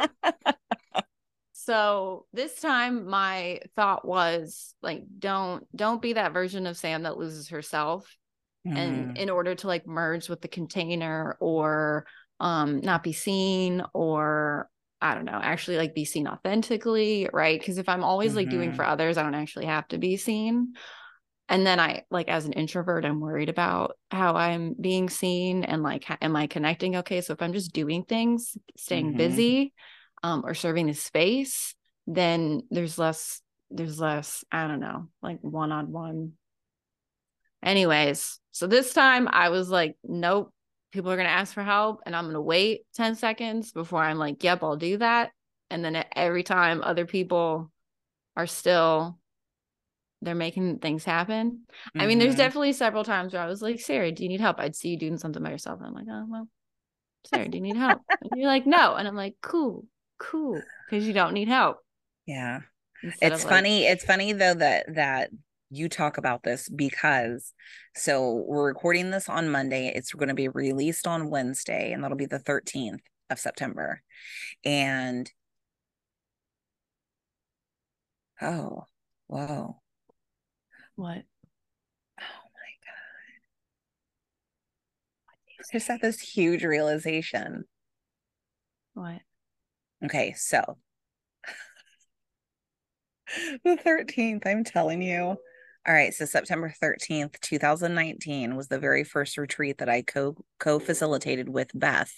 So this time my thought was like, don't don't be that version of Sam that loses herself. Mm. And in order to like merge with the container or um not be seen or I don't know, actually like be seen authentically, right? Because if I'm always like doing for Mhm. others, I don't actually have to be seen. And then I like as an introvert, I'm worried about how I'm being seen and like, am I connecting? Okay. So if I'm just doing things, staying Mhm. busy, um, or serving the space, then there's less, there's less, I don't know, like one on one. Anyways, so this time I was like, nope, people are going to ask for help and I'm going to wait ten seconds before I'm like, yep, I'll do that. And then every time other people are still they're making things happen. Mm-hmm. I mean, there's definitely several times where I was like, Sarah, do you need help? I'd see you doing something by yourself. And I'm like, oh, well, Sarah, do you need help? And you're like, no. And I'm like, cool, cool. Because you don't need help. Yeah. Instead It's of like, funny. It's funny though that that you talk about this because so we're recording this on Monday. It's going to be released on Wednesday, and that'll be the thirteenth of September. And oh, whoa. what? Oh my God. I just had this huge realization. What? Okay, so the thirteenth, I'm telling you. All right, so September thirteenth, two thousand nineteen was the very first retreat that I co co-facilitated with Beth.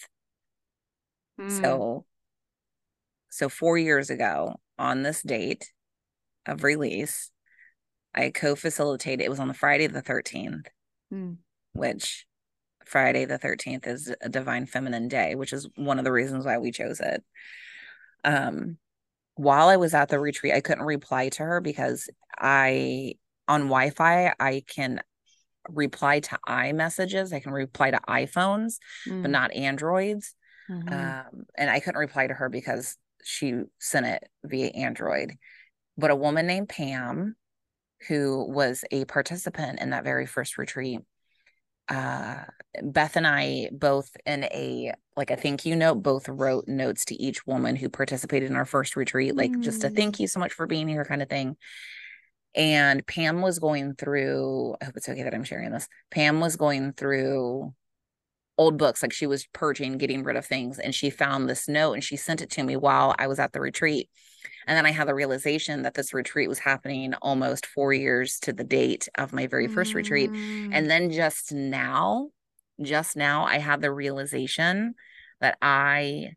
Mm. So so four years ago on this date of release, I co-facilitated. It was on the Friday the thirteenth, Mm. which Friday the thirteenth is a divine feminine day, which is one of the reasons why we chose it. Um, while I was at the retreat, I couldn't reply to her because I on Wi-Fi, I can reply to iMessages. I can reply to iPhones, Mm. but not Androids. Mhm. Um, and I couldn't reply to her because she sent it via Android. But a woman named Pam, who was a participant in that very first retreat, uh, Beth and I both in a like a thank you note, both wrote notes to each woman who participated in our first retreat, like just a thank Mm. you so much for being here kind of thing. And Pam was going through, I hope it's okay that I'm sharing this. Pam was going through old books, like she was purging, getting rid of things. And she found this note and she sent it to me while I was at the retreat. And then I had the realization that this retreat was happening almost four years to the date of my very first retreat. Mm. And then just now, just now, I had the realization that I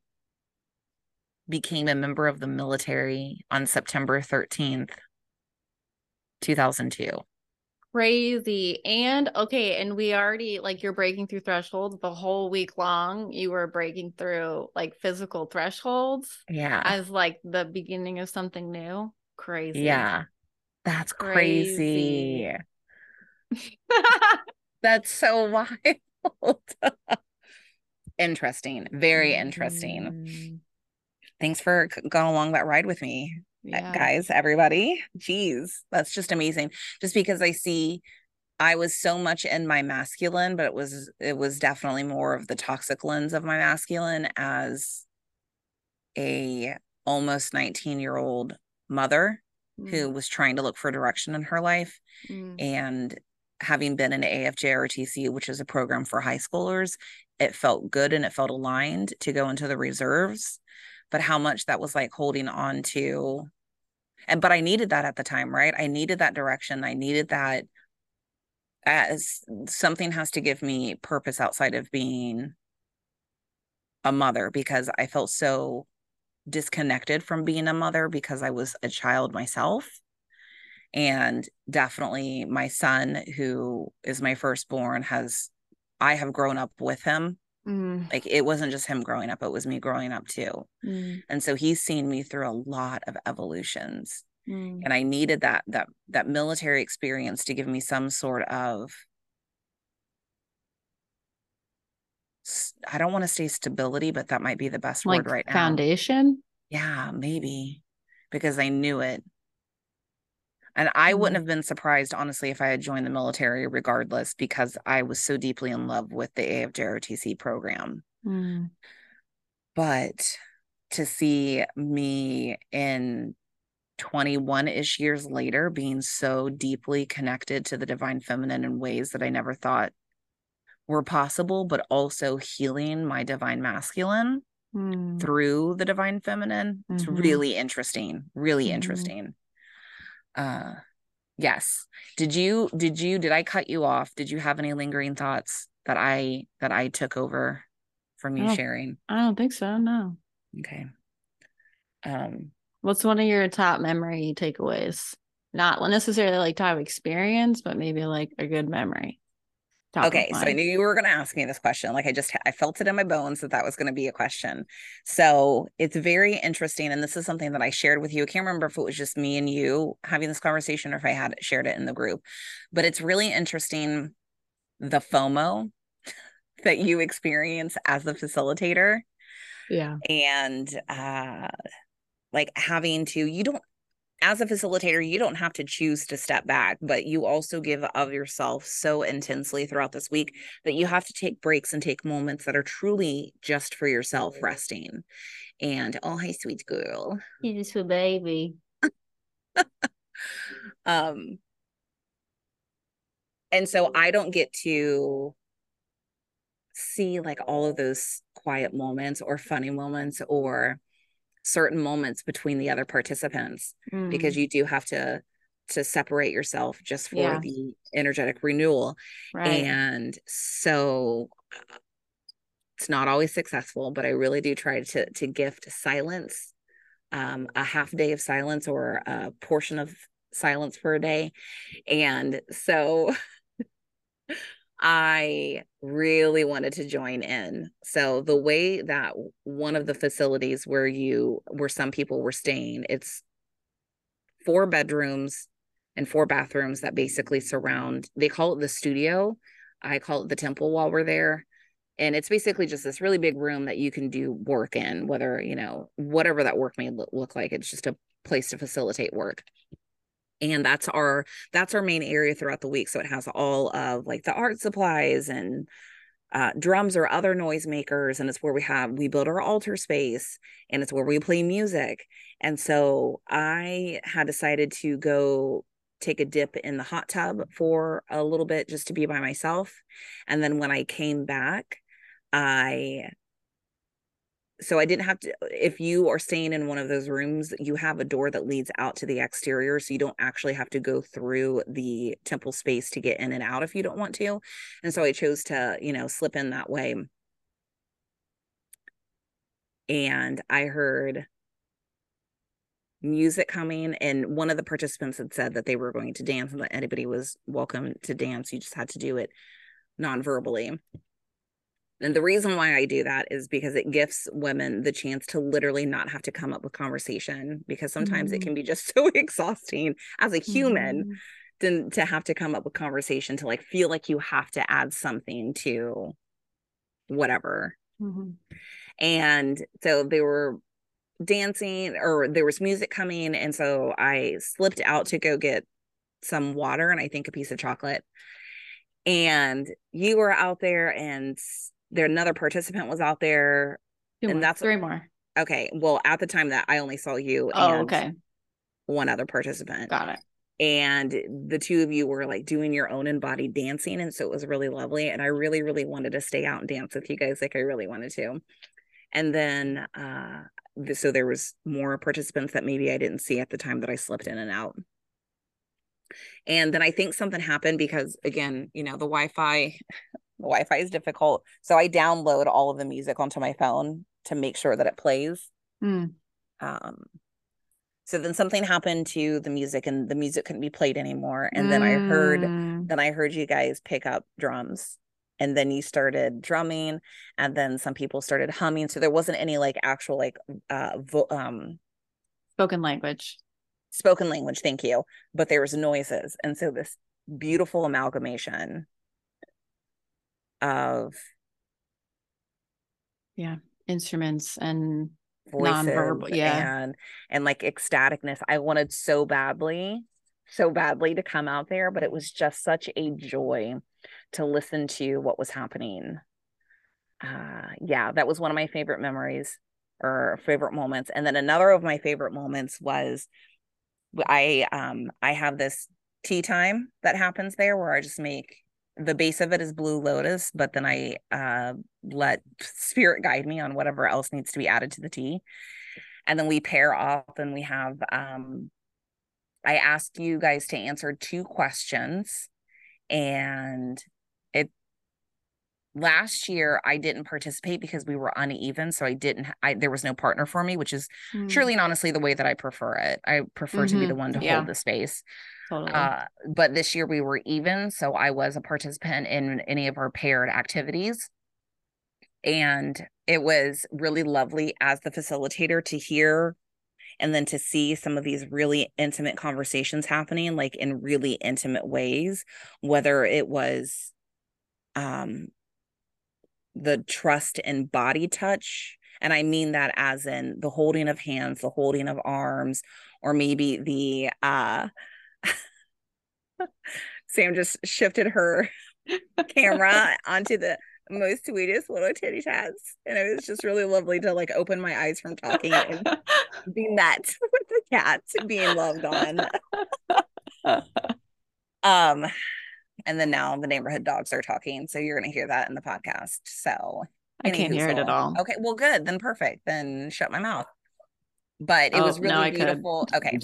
became a member of the military on September thirteenth, two thousand two. Crazy. And okay, and we already like you're breaking through thresholds the whole week long. You were breaking through like physical thresholds Yeah. as like the beginning of something new. Crazy. Yeah. That's crazy. Crazy. That's so wild. Interesting. Very interesting. Mm. Thanks for c- going along that ride with me, uh, Yeah. guys, everybody. Jeez, that's just amazing. Just because I see I was so much in my masculine, but it was it was definitely more of the toxic lens of my masculine as a almost nineteen year old mother Mm. who was trying to look for direction in her life. Mm. And having been in A F J R O T C, which is a program for high schoolers, it felt good and it felt aligned to go into the reserves. But how much that was like holding on to, and but I needed that at the time, right? I needed that direction. I needed that as something has to give me purpose outside of being a mother, because I felt so disconnected from being a mother because I was a child myself. And definitely my son, who is my firstborn, has, I have grown up with him. Mm. Like it wasn't just him growing up, it was me growing up too. Mm. And so he's seen me through a lot of evolutions. Mm. And I needed that, that, that military experience to give me some sort of, I don't want to say stability, but that might be the best Like word right now. foundation. Yeah, maybe, because I knew it. And I Mm. wouldn't have been surprised, honestly, if I had joined the military regardless, because I was so deeply in love with the A F J R O T C program. Mm. But to see me in twenty-one-ish years later being so deeply connected to the divine feminine in ways that I never thought were possible, but also healing my divine masculine Mm. through the divine feminine, it's Mhm. really interesting, really Mhm. interesting. Uh, yes. Did you, did you, did I cut you off? Did you have any lingering thoughts that I, that I took over from you I don't- sharing? I don't think so. No. Okay. Um, What's one of your top memory takeaways? Not necessarily like top experience, but maybe like a good memory. Top of okay. So I mind. knew you were going to ask me this question. Like I just, I felt it in my bones that that was going to be a question. So it's very interesting. And this is something that I shared with you. I can't remember if it was just me and you having this conversation or if I had shared it in the group, but it's really interesting. The FOMO that you experience as a facilitator. Yeah. And uh like having to, you don't, as a facilitator, you don't have to choose to step back, but you also give of yourself so intensely throughout this week that you have to take breaks and take moments that are truly just for yourself, resting. And oh, hi, sweet girl. He's a sweet baby. Um, and so I don't get to see like all of those quiet moments or funny moments or certain moments between the other participants, Mm. because you do have to to separate yourself just for Yeah. the energetic renewal. Right. And so it's not always successful, but I really do try to to gift silence, um, a half day of silence or a portion of silence for a day. And so I really wanted to join in. So the way that one of the facilities where you where some people were staying, it's four bedrooms and four bathrooms that basically surround, they call it the studio. I call it the temple while we're there. And it's basically just this really big room that you can do work in, whether, you know, whatever that work may look like. It's just a place to facilitate work. And that's our that's our main area throughout the week. So it has all of like the art supplies and uh, drums or other noisemakers, and it's where we have we build our altar space, and it's where we play music. And so I had decided to go take a dip in the hot tub for a little bit just to be by myself. And then when I came back, I so I didn't have to, if you are staying in one of those rooms, you have a door that leads out to the exterior. So you don't actually have to go through the temple space to get in and out if you don't want to. And so I chose to, you know, slip in that way. And I heard music coming, and one of the participants had said that they were going to dance and that anybody was welcome to dance. You just had to do it non-verbally. And the reason why I do that is because it gives women the chance to literally not have to come up with conversation, because sometimes mm-hmm. it can be just so exhausting as a human mm-hmm. to, to have to come up with conversation, to like feel like you have to add something to whatever. Mm-hmm. And so they were dancing, or there was music coming. And so I slipped out to go get some water and I think a piece of chocolate. And you were out there, and there another participant was out there. Two and more. that's Three more. Okay. Well, at the time that I only saw you oh, and okay. one other participant. Got it. And the two of you were like doing your own embodied dancing. And so it was really lovely. And I really, really wanted to stay out and dance with you guys. Like I really wanted to. And then, uh, so there was more participants that maybe I didn't see at the time that I slipped in and out. And then I think something happened because, again, you know, the Wi-Fi, the Wi-Fi is difficult. So I download all of the music onto my phone to make sure that it plays. Mm. Um, so then something happened to the music, and the music couldn't be played anymore. And mm. then I heard, then I heard you guys pick up drums, and then you started drumming, and then some people started humming. So there wasn't any like actual like uh vo- um spoken language. spoken language. Thank you. But there was noises. And so this beautiful amalgamation of yeah, instruments and voices nonverbal, yeah. and, and like ecstaticness. I wanted so badly, so badly to come out there, but it was just such a joy to listen to what was happening. Uh, yeah, that was one of my favorite memories or favorite moments. And then another of my favorite moments was I um I have this tea time that happens there where I just make, the base of it is Blue Lotus, but then I uh let spirit guide me on whatever else needs to be added to the tea. And then we pair off and we have um I asked you guys to answer two questions, and it last year I didn't participate because we were uneven, so I didn't I there was no partner for me, which is mm. truly and honestly the way that I prefer it. I prefer mm-hmm. to be the one to yeah. hold the space. Totally. Uh, but this year we were even, so I was a participant in any of our paired activities. And it was really lovely as the facilitator to hear and then to see some of these really intimate conversations happening, like in really intimate ways, whether it was um the trust and body touch. And I mean that as in the holding of hands, the holding of arms, or maybe the uh Sam just shifted her camera onto the most sweetest little titty tats. And it was just really lovely to like open my eyes from talking and be met with the cats being loved on. um and then now the neighborhood dogs are talking, so you're going to hear that in the podcast. So I can't hear it at all. Okay, well, good, then perfect, then shut my mouth. But it Oh, was now I really could. beautiful. Okay.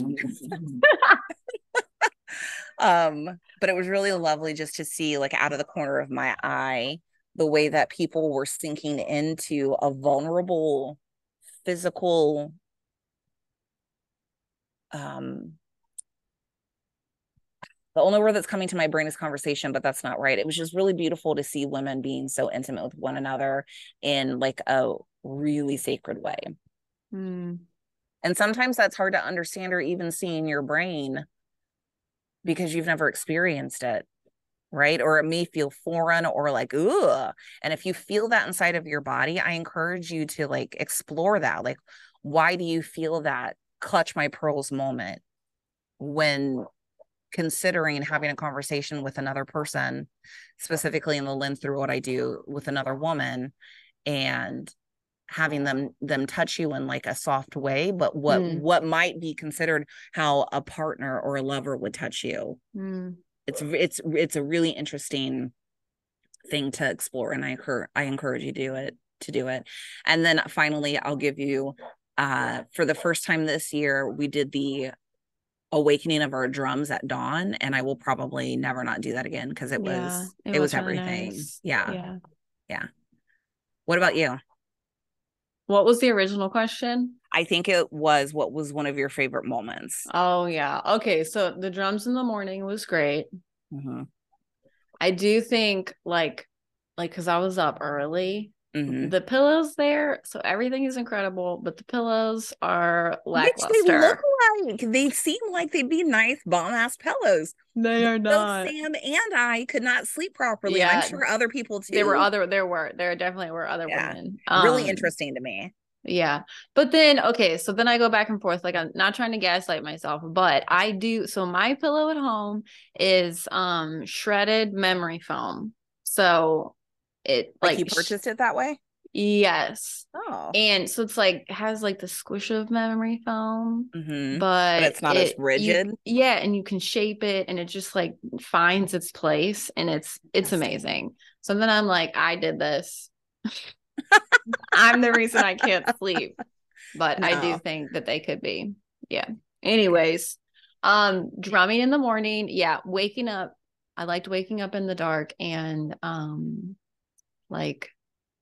um but it was really lovely just to see, like, out of the corner of my eye, the way that people were sinking into a vulnerable physical um the only word that's coming to my brain is conversation, but that's not right. It was just really beautiful to see women being so intimate with one another in like a really sacred way. Mm. And sometimes that's hard to understand or even see in your brain because you've never experienced it, right? Or it may feel foreign or like, ugh. And if you feel that inside of your body, I encourage you to like explore that. Like, why do you feel that clutch my pearls moment when considering having a conversation with another person, specifically in the lens through what I do with another woman, and having them them touch you in like a soft way, but what mm. what might be considered how a partner or a lover would touch you. Mm. It's it's it's a really interesting thing to explore, and I encourage I encourage you to do it to do it. And then finally, I'll give you uh for the first time this year, we did the awakening of our drums at dawn, and I will probably never not do that again because it yeah, was it, it was, was really everything. Nice. Yeah. Yeah. Yeah. What about you? What was the original question? I think it was, what was one of your favorite moments? Oh yeah. Okay. So the drums in the morning was great. Mm-hmm. I do think like, like, cause I was up early. Mm-hmm. The pillows there, so everything is incredible, but the pillows are lackluster. Which they look like. They seem like they'd be nice, bomb-ass pillows. They are not. Sam and I could not sleep properly. Yeah, and I'm sure other people too. There were other, there were, there definitely were other yeah. women. Really um, interesting to me. Yeah. But then, okay, so then I go back and forth. Like, I'm not trying to gaslight myself, but I do. So my pillow at home is um shredded memory foam. So it like, like you purchased it that way? Yes. Oh. And so it's like has like the squish of memory foam, mm-hmm. but, but it's not it, as rigid. You, yeah, and you can shape it, and it just like finds its place, and it's it's amazing. So then I'm like, I did this. I'm the reason I can't sleep. But no. I do think that they could be. Yeah. Anyways, um, drumming in the morning. Yeah, waking up. I liked waking up in the dark and um, like.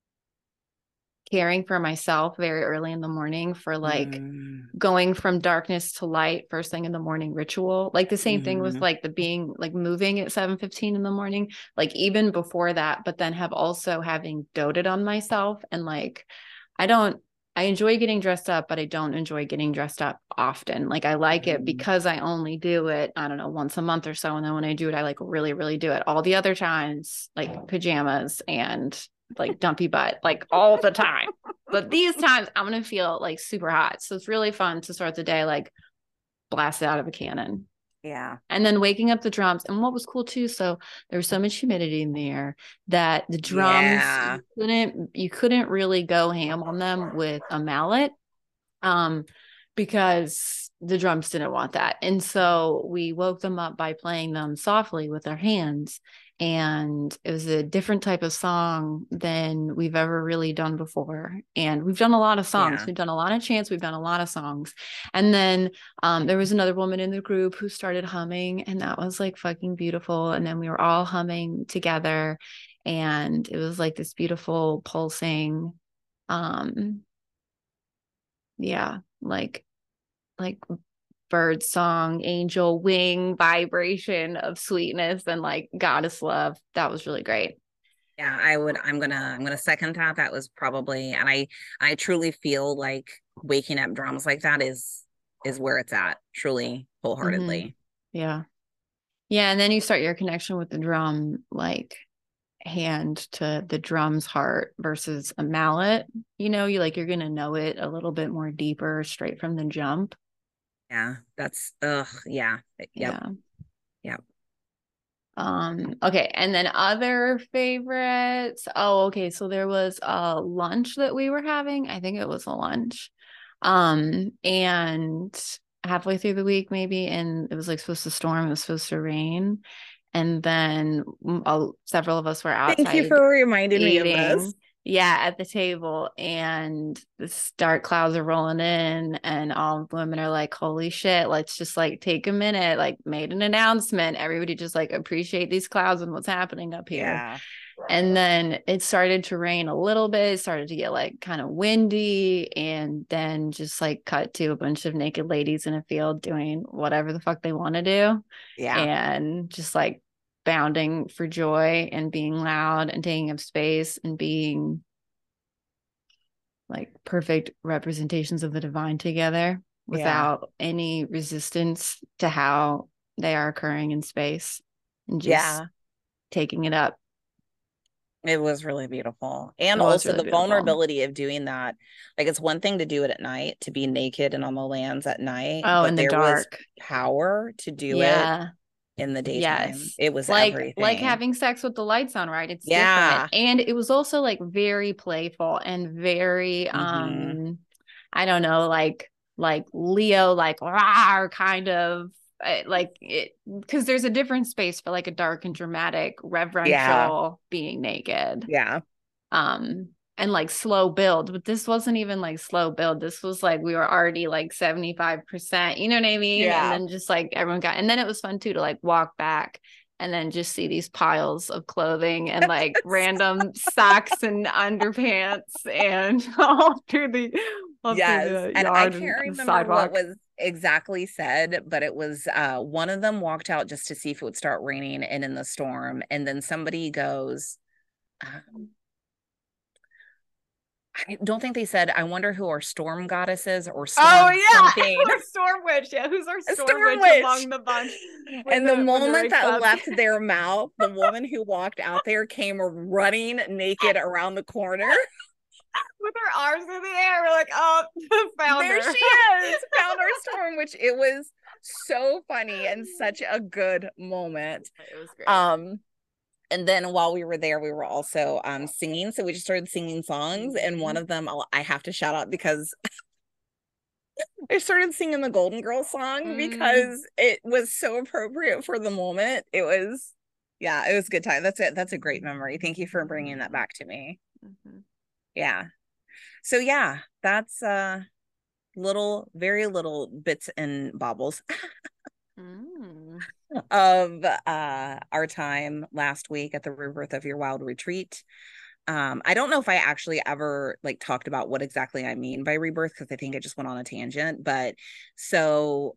caring for myself very early in the morning for like mm. going from darkness to light first thing in the morning ritual. Like the same mm. thing with like the being like moving at seven fifteen in the morning, like even before that, but then have also having doted on myself. And like, I don't, I enjoy getting dressed up, but I don't enjoy getting dressed up often. Like I like mm. it because I only do it, I don't know, once a month or so. And then when I do it, I like really, really do it. All the other times, like pajamas and like dumpy butt, like all the time. But these times I'm going to feel like super hot. So it's really fun to start the day, like blast out of a cannon. Yeah. And then waking up the drums. And what was cool too, so there was so much humidity in the air that the drums, yeah. you couldn't, you couldn't really go ham on them with a mallet. Um, because the drums didn't want that. And so we woke them up by playing them softly with our hands. And it was a different type of song than we've ever really done before. And we've done a lot of songs. Yeah. We've done a lot of chants. We've done a lot of songs. And then um, there was another woman in the group who started humming, and that was like fucking beautiful. And then we were all humming together, and it was like this beautiful pulsing, um, yeah, like, like bird song, angel wing vibration of sweetness and like goddess love. That was really great. Yeah, I would, I'm gonna, I'm gonna second that. That was probably, and I, I truly feel like waking up drums like that is, is where it's at, truly, wholeheartedly. Mm-hmm. Yeah. Yeah. And then you start your connection with the drum, like hand to the drum's heart versus a mallet. You know, you like you're gonna know it a little bit more deeper straight from the jump. Yeah, that's ugh, yeah. Yep. Yeah. Yep. Um, okay, and then other favorites. Oh, okay. So there was a lunch that we were having. I think it was a lunch. Um, and halfway through the week, maybe, and it was like supposed to storm, it was supposed to rain. And then uh, several of us were outside. Thank you for reminding eating. me of this. Yeah, at the table, and the dark clouds are rolling in, and all the women are like, holy shit, let's just like take a minute, like made an announcement. Everybody just like appreciate these clouds and what's happening up here. Yeah. And then it started to rain a little bit, it started to get like kind of windy, and then just like cut to a bunch of naked ladies in a field doing whatever the fuck they want to do. Yeah. And just like bounding for joy and being loud and taking up space and being like perfect representations of the divine together without yeah. any resistance to how they are occurring in space, and just yeah. taking it up. It was really beautiful. And also really the beautiful. vulnerability of doing that. Like, it's one thing to do it at night, to be naked and on the lands at night. Oh, but in the there dark. was power to do yeah. it in the daytime. Yes. It was like everything. like having sex with the lights on, right? It's yeah. different. And it was also like very playful and very mm-hmm. um I don't know, like like Leo, like rah, kind of like it, because there's a different space for like a dark and dramatic reverential yeah. being naked. Yeah. Um and like slow build, but this wasn't even like slow build. This was like we were already like seventy-five percent, you know what I mean? Yeah. And then just like everyone got, and then it was fun too to like walk back and then just see these piles of clothing and like random socks and underpants and all through the all yes through the and yard I can't and remember sidewalk. what was exactly said, but it was uh one of them walked out just to see if it would start raining and in the storm, and then somebody goes um, I don't think they said, I wonder who our storm goddess is, or storm oh yeah something. Or storm witch. Yeah, who's our storm, storm witch, witch among the bunch? And the, the moment the that club. left their mouth, the woman who walked out there came running naked around the corner with her arms in the air. We're like, oh, found there her. she is, found our storm witch. It was so funny and such a good moment. It was great. Um And then while we were there, we were also um, singing. So we just started singing songs. Mm-hmm. And one of them I'll, I have to shout out because I started singing the Golden Girls song mm. because it was so appropriate for the moment. It was, yeah, it was a good time. That's it. That's a great memory. Thank you for bringing that back to me. Mm-hmm. Yeah. So yeah, that's uh, little, very little bits and bobbles. Mm. of uh our time last week at the Rebirth of Your Wild retreat. um I don't know if I actually ever like talked about what exactly I mean by rebirth, because I think I just went on a tangent. But so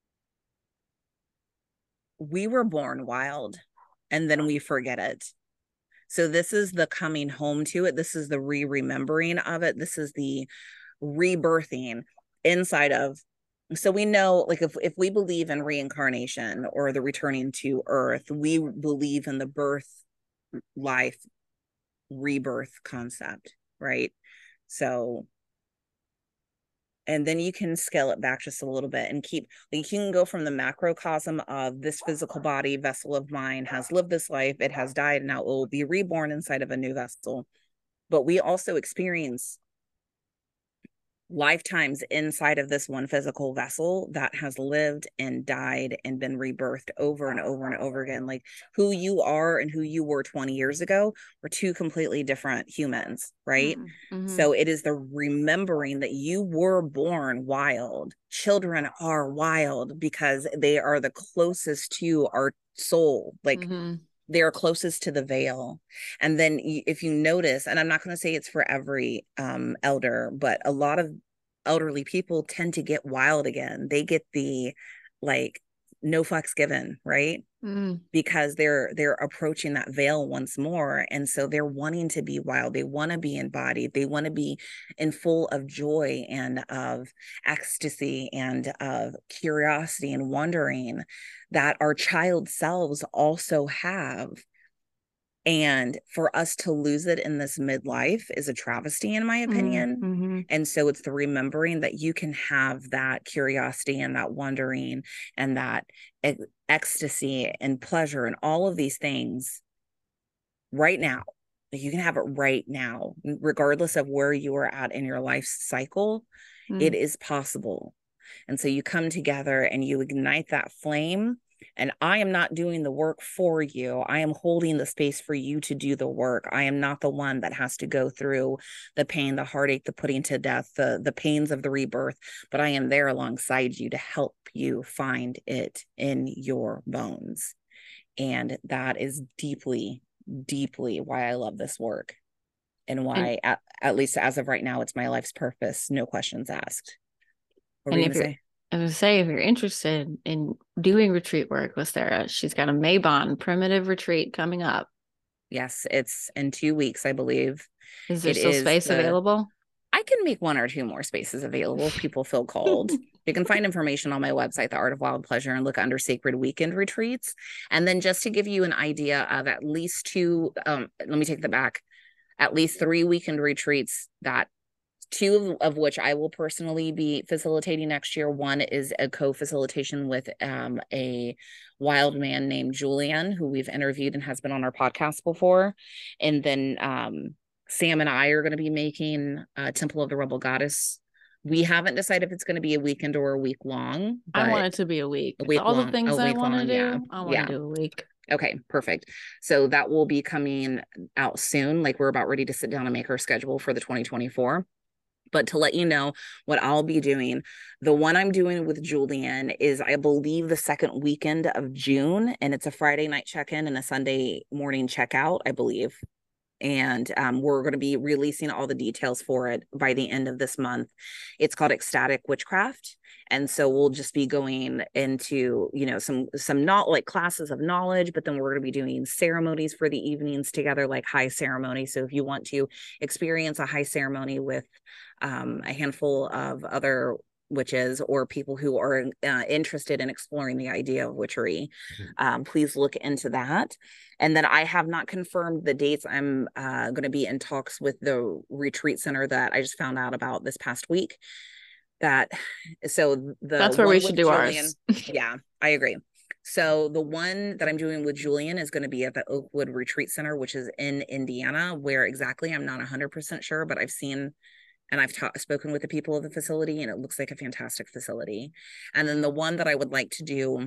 we were born wild and then we forget it. So this is the coming home to it. This is the re-remembering of it. This is the rebirthing inside of. So we know, like, if, if we believe in reincarnation or the returning to earth, we believe in the birth, life, rebirth concept, right? So, and then you can scale it back just a little bit and keep, like, you can go from the macrocosm of this physical body, vessel of mine, has lived this life, it has died, and now it will be reborn inside of a new vessel. But we also experience lifetimes inside of this one physical vessel that has lived and died and been rebirthed over and over and over again. Like, who you are and who you were twenty years ago were two completely different humans, right? Mm-hmm. So it is the remembering that you were born wild. Children are wild because they are the closest to our soul. Like, mm-hmm. they're closest to the veil. And then if you notice, and I'm not going to say it's for every um, elder, but a lot of elderly people tend to get wild again. They get the, like, no fucks given, right? Mm. Because they're they're approaching that veil once more. And so they're wanting to be wild. They want to be embodied. They want to be in full of joy and of ecstasy and of curiosity and wondering that our child selves also have. And for us to lose it in this midlife is a travesty, in my opinion. Mm-hmm. And so it's the remembering that you can have that curiosity and that wondering and that e- ecstasy and pleasure and all of these things right now. You can have it right now, regardless of where you are at in your life cycle. Mm. It is possible. And so you come together and you ignite that flame. And I am not doing the work for you. I am holding the space for you to do the work. I am not the one that has to go through the pain, the heartache, the putting to death, the, the pains of the rebirth, but I am there alongside you to help you find it in your bones. And that is deeply, deeply why I love this work and why, And, at, at least as of right now, it's my life's purpose. No questions asked. What and were you if gonna you're, say? I was gonna say, if you're interested in doing retreat work with Sarah, she's got a Mabon primitive retreat coming up. Yes, it's in two weeks, I believe. Is there It still is space the, available? I can make one or two more spaces available if people feel called. You can find information on my website, The Art of Wild Pleasure, and look under Sacred Weekend Retreats. And then just to give you an idea of at least two, um, let me take that back, at least three weekend retreats that two of, of which I will personally be facilitating next year. One is a co-facilitation with um, a wild man named Julian, who we've interviewed and has been on our podcast before. And then um, Sam and I are going to be making uh, Temple of the Rebel Goddess. We haven't decided if it's going to be a weekend or a week long. I But want it to be a week. a week All the long, things a I week want to long, do, yeah, I want to yeah. do a week. Okay, perfect. So that will be coming out soon. Like we're about ready to sit down and make our schedule for the twenty twenty-four. But to let you know what I'll be doing, the one I'm doing with Julian is, I believe, the second weekend of June, and it's a Friday night check-in and a Sunday morning checkout, I believe. And um, we're going to be releasing all the details for it by the end of this month. It's called Ecstatic Witchcraft. And so we'll just be going into, you know, some, some not like classes of knowledge, but then we're going to be doing ceremonies for the evenings together, like high ceremony. So if you want to experience a high ceremony with um, a handful of other witches or people who are uh, interested in exploring the idea of witchery, um, please look into that. And then I have not confirmed the dates. I'm uh, going to be in talks with the retreat center that I just found out about this past week. That so the That's where one we with should do Julian, ours. yeah, I agree. So the one that I'm doing with Julian is going to be at the Oakwood Retreat Center, which is in Indiana. Where exactly, I'm not one hundred percent sure, but I've seen and I've ta- spoken with the people of the facility, and it looks like a fantastic facility. And then the one that I would like to do,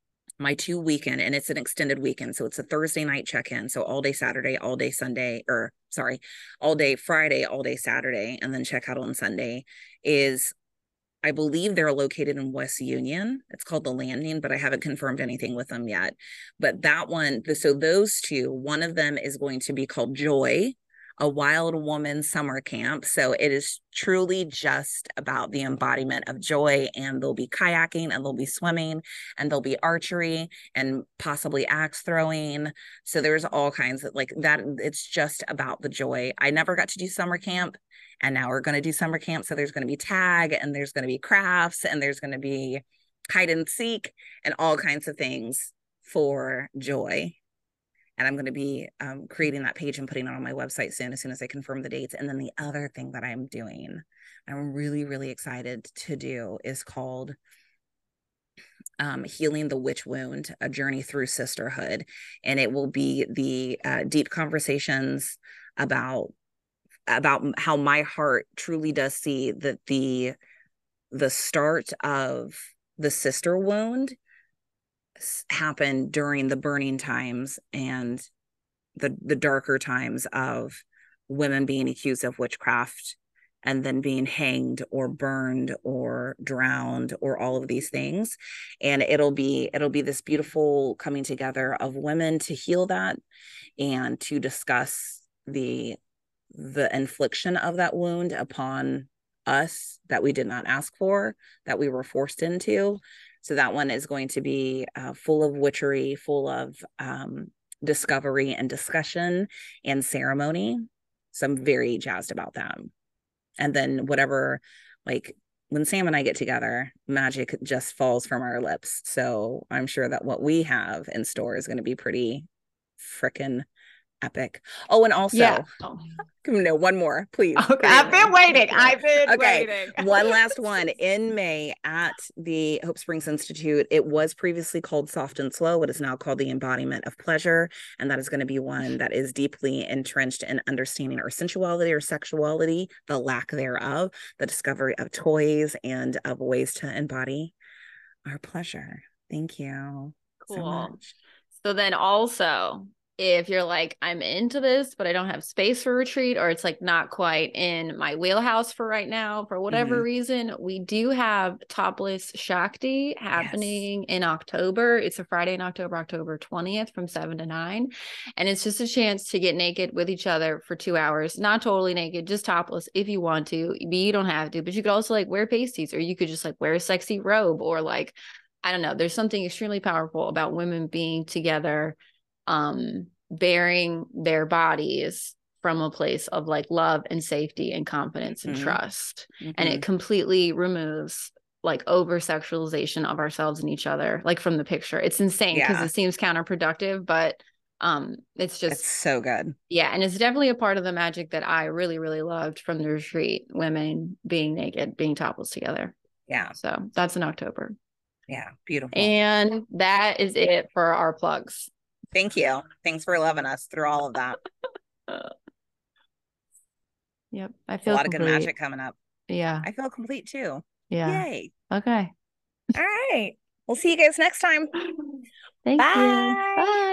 my two weekend, and it's an extended weekend. So it's a Thursday night check-in. So all day Saturday, all day Sunday, or sorry, all day Friday, all day Saturday, and then check out on Sunday, is, I believe they're located in West Union. It's called The Landing, but I haven't confirmed anything with them yet. But that one, so those two, one of them is going to be called Joy, a wild woman summer camp. So it is truly just about the embodiment of joy, and there'll be kayaking and there'll be swimming and there'll be archery and possibly axe throwing. So there's all kinds of like that. It's just about the joy. I never got to do summer camp, and now we're going to do summer camp. So there's going to be tag, and there's going to be crafts, and there's going to be hide and seek and all kinds of things for joy. And I'm going to be um, creating that page and putting it on my website soon, as soon as I confirm the dates. And then the other thing that I'm doing, I'm really, really excited to do, is called um, Healing the Witch Wound, A Journey Through Sisterhood. And it will be the uh, deep conversations about about how my heart truly does see that the the start of the sister wound happened during the burning times and the the darker times of women being accused of witchcraft and then being hanged or burned or drowned or all of these things. And it'll be it'll be this beautiful coming together of women to heal that and to discuss the the infliction of that wound upon us that we did not ask for, that we were forced into. So that one is going to be uh, full of witchery, full of um, discovery and discussion and ceremony. So I'm very jazzed about that. And then whatever, like when Sam and I get together, magic just falls from our lips. So I'm sure that what we have in store is going to be pretty freaking epic. Oh, and also, Yeah. Oh. no, one more, please. Okay, I've been waiting. I've been okay. waiting. One last one. In May at the Hope Springs Institute, it was previously called Soft and Slow. It is now called The Embodiment of Pleasure. And that is going to be one that is deeply entrenched in understanding our sensuality or sexuality, the lack thereof, the discovery of toys, and of ways to embody our pleasure. Thank you. Cool. So much. So then also, if you're like, I'm into this, but I don't have space for retreat, or it's like not quite in my wheelhouse for right now, for whatever mm-hmm. reason, we do have Topless Shakti happening yes. in October. It's a Friday in October, October twentieth from seven to nine. And it's just a chance to get naked with each other for two hours, not totally naked, just topless if you want to. You don't have to, but you could also like wear pasties, or you could just like wear a sexy robe, or like, I don't know. There's something extremely powerful about women being together, um, bearing their bodies from a place of like love and safety and confidence and mm-hmm. trust. Mm-hmm. And it completely removes like over sexualization of ourselves and each other, like from the picture. It's insane because yeah. it seems counterproductive, but um, it's just it's so good. Yeah. And it's definitely a part of the magic that I really, really loved from the retreat, women being naked, being topless together. Yeah. So that's in October. Yeah. Beautiful. And that is it for our plugs. Thank you. Thanks for loving us through all of that. Yep. I feel a lot complete. of good magic coming up. Yeah. I feel complete too. Yeah. Yay. Okay. All right. We'll see you guys next time. Thank Bye. you. Bye.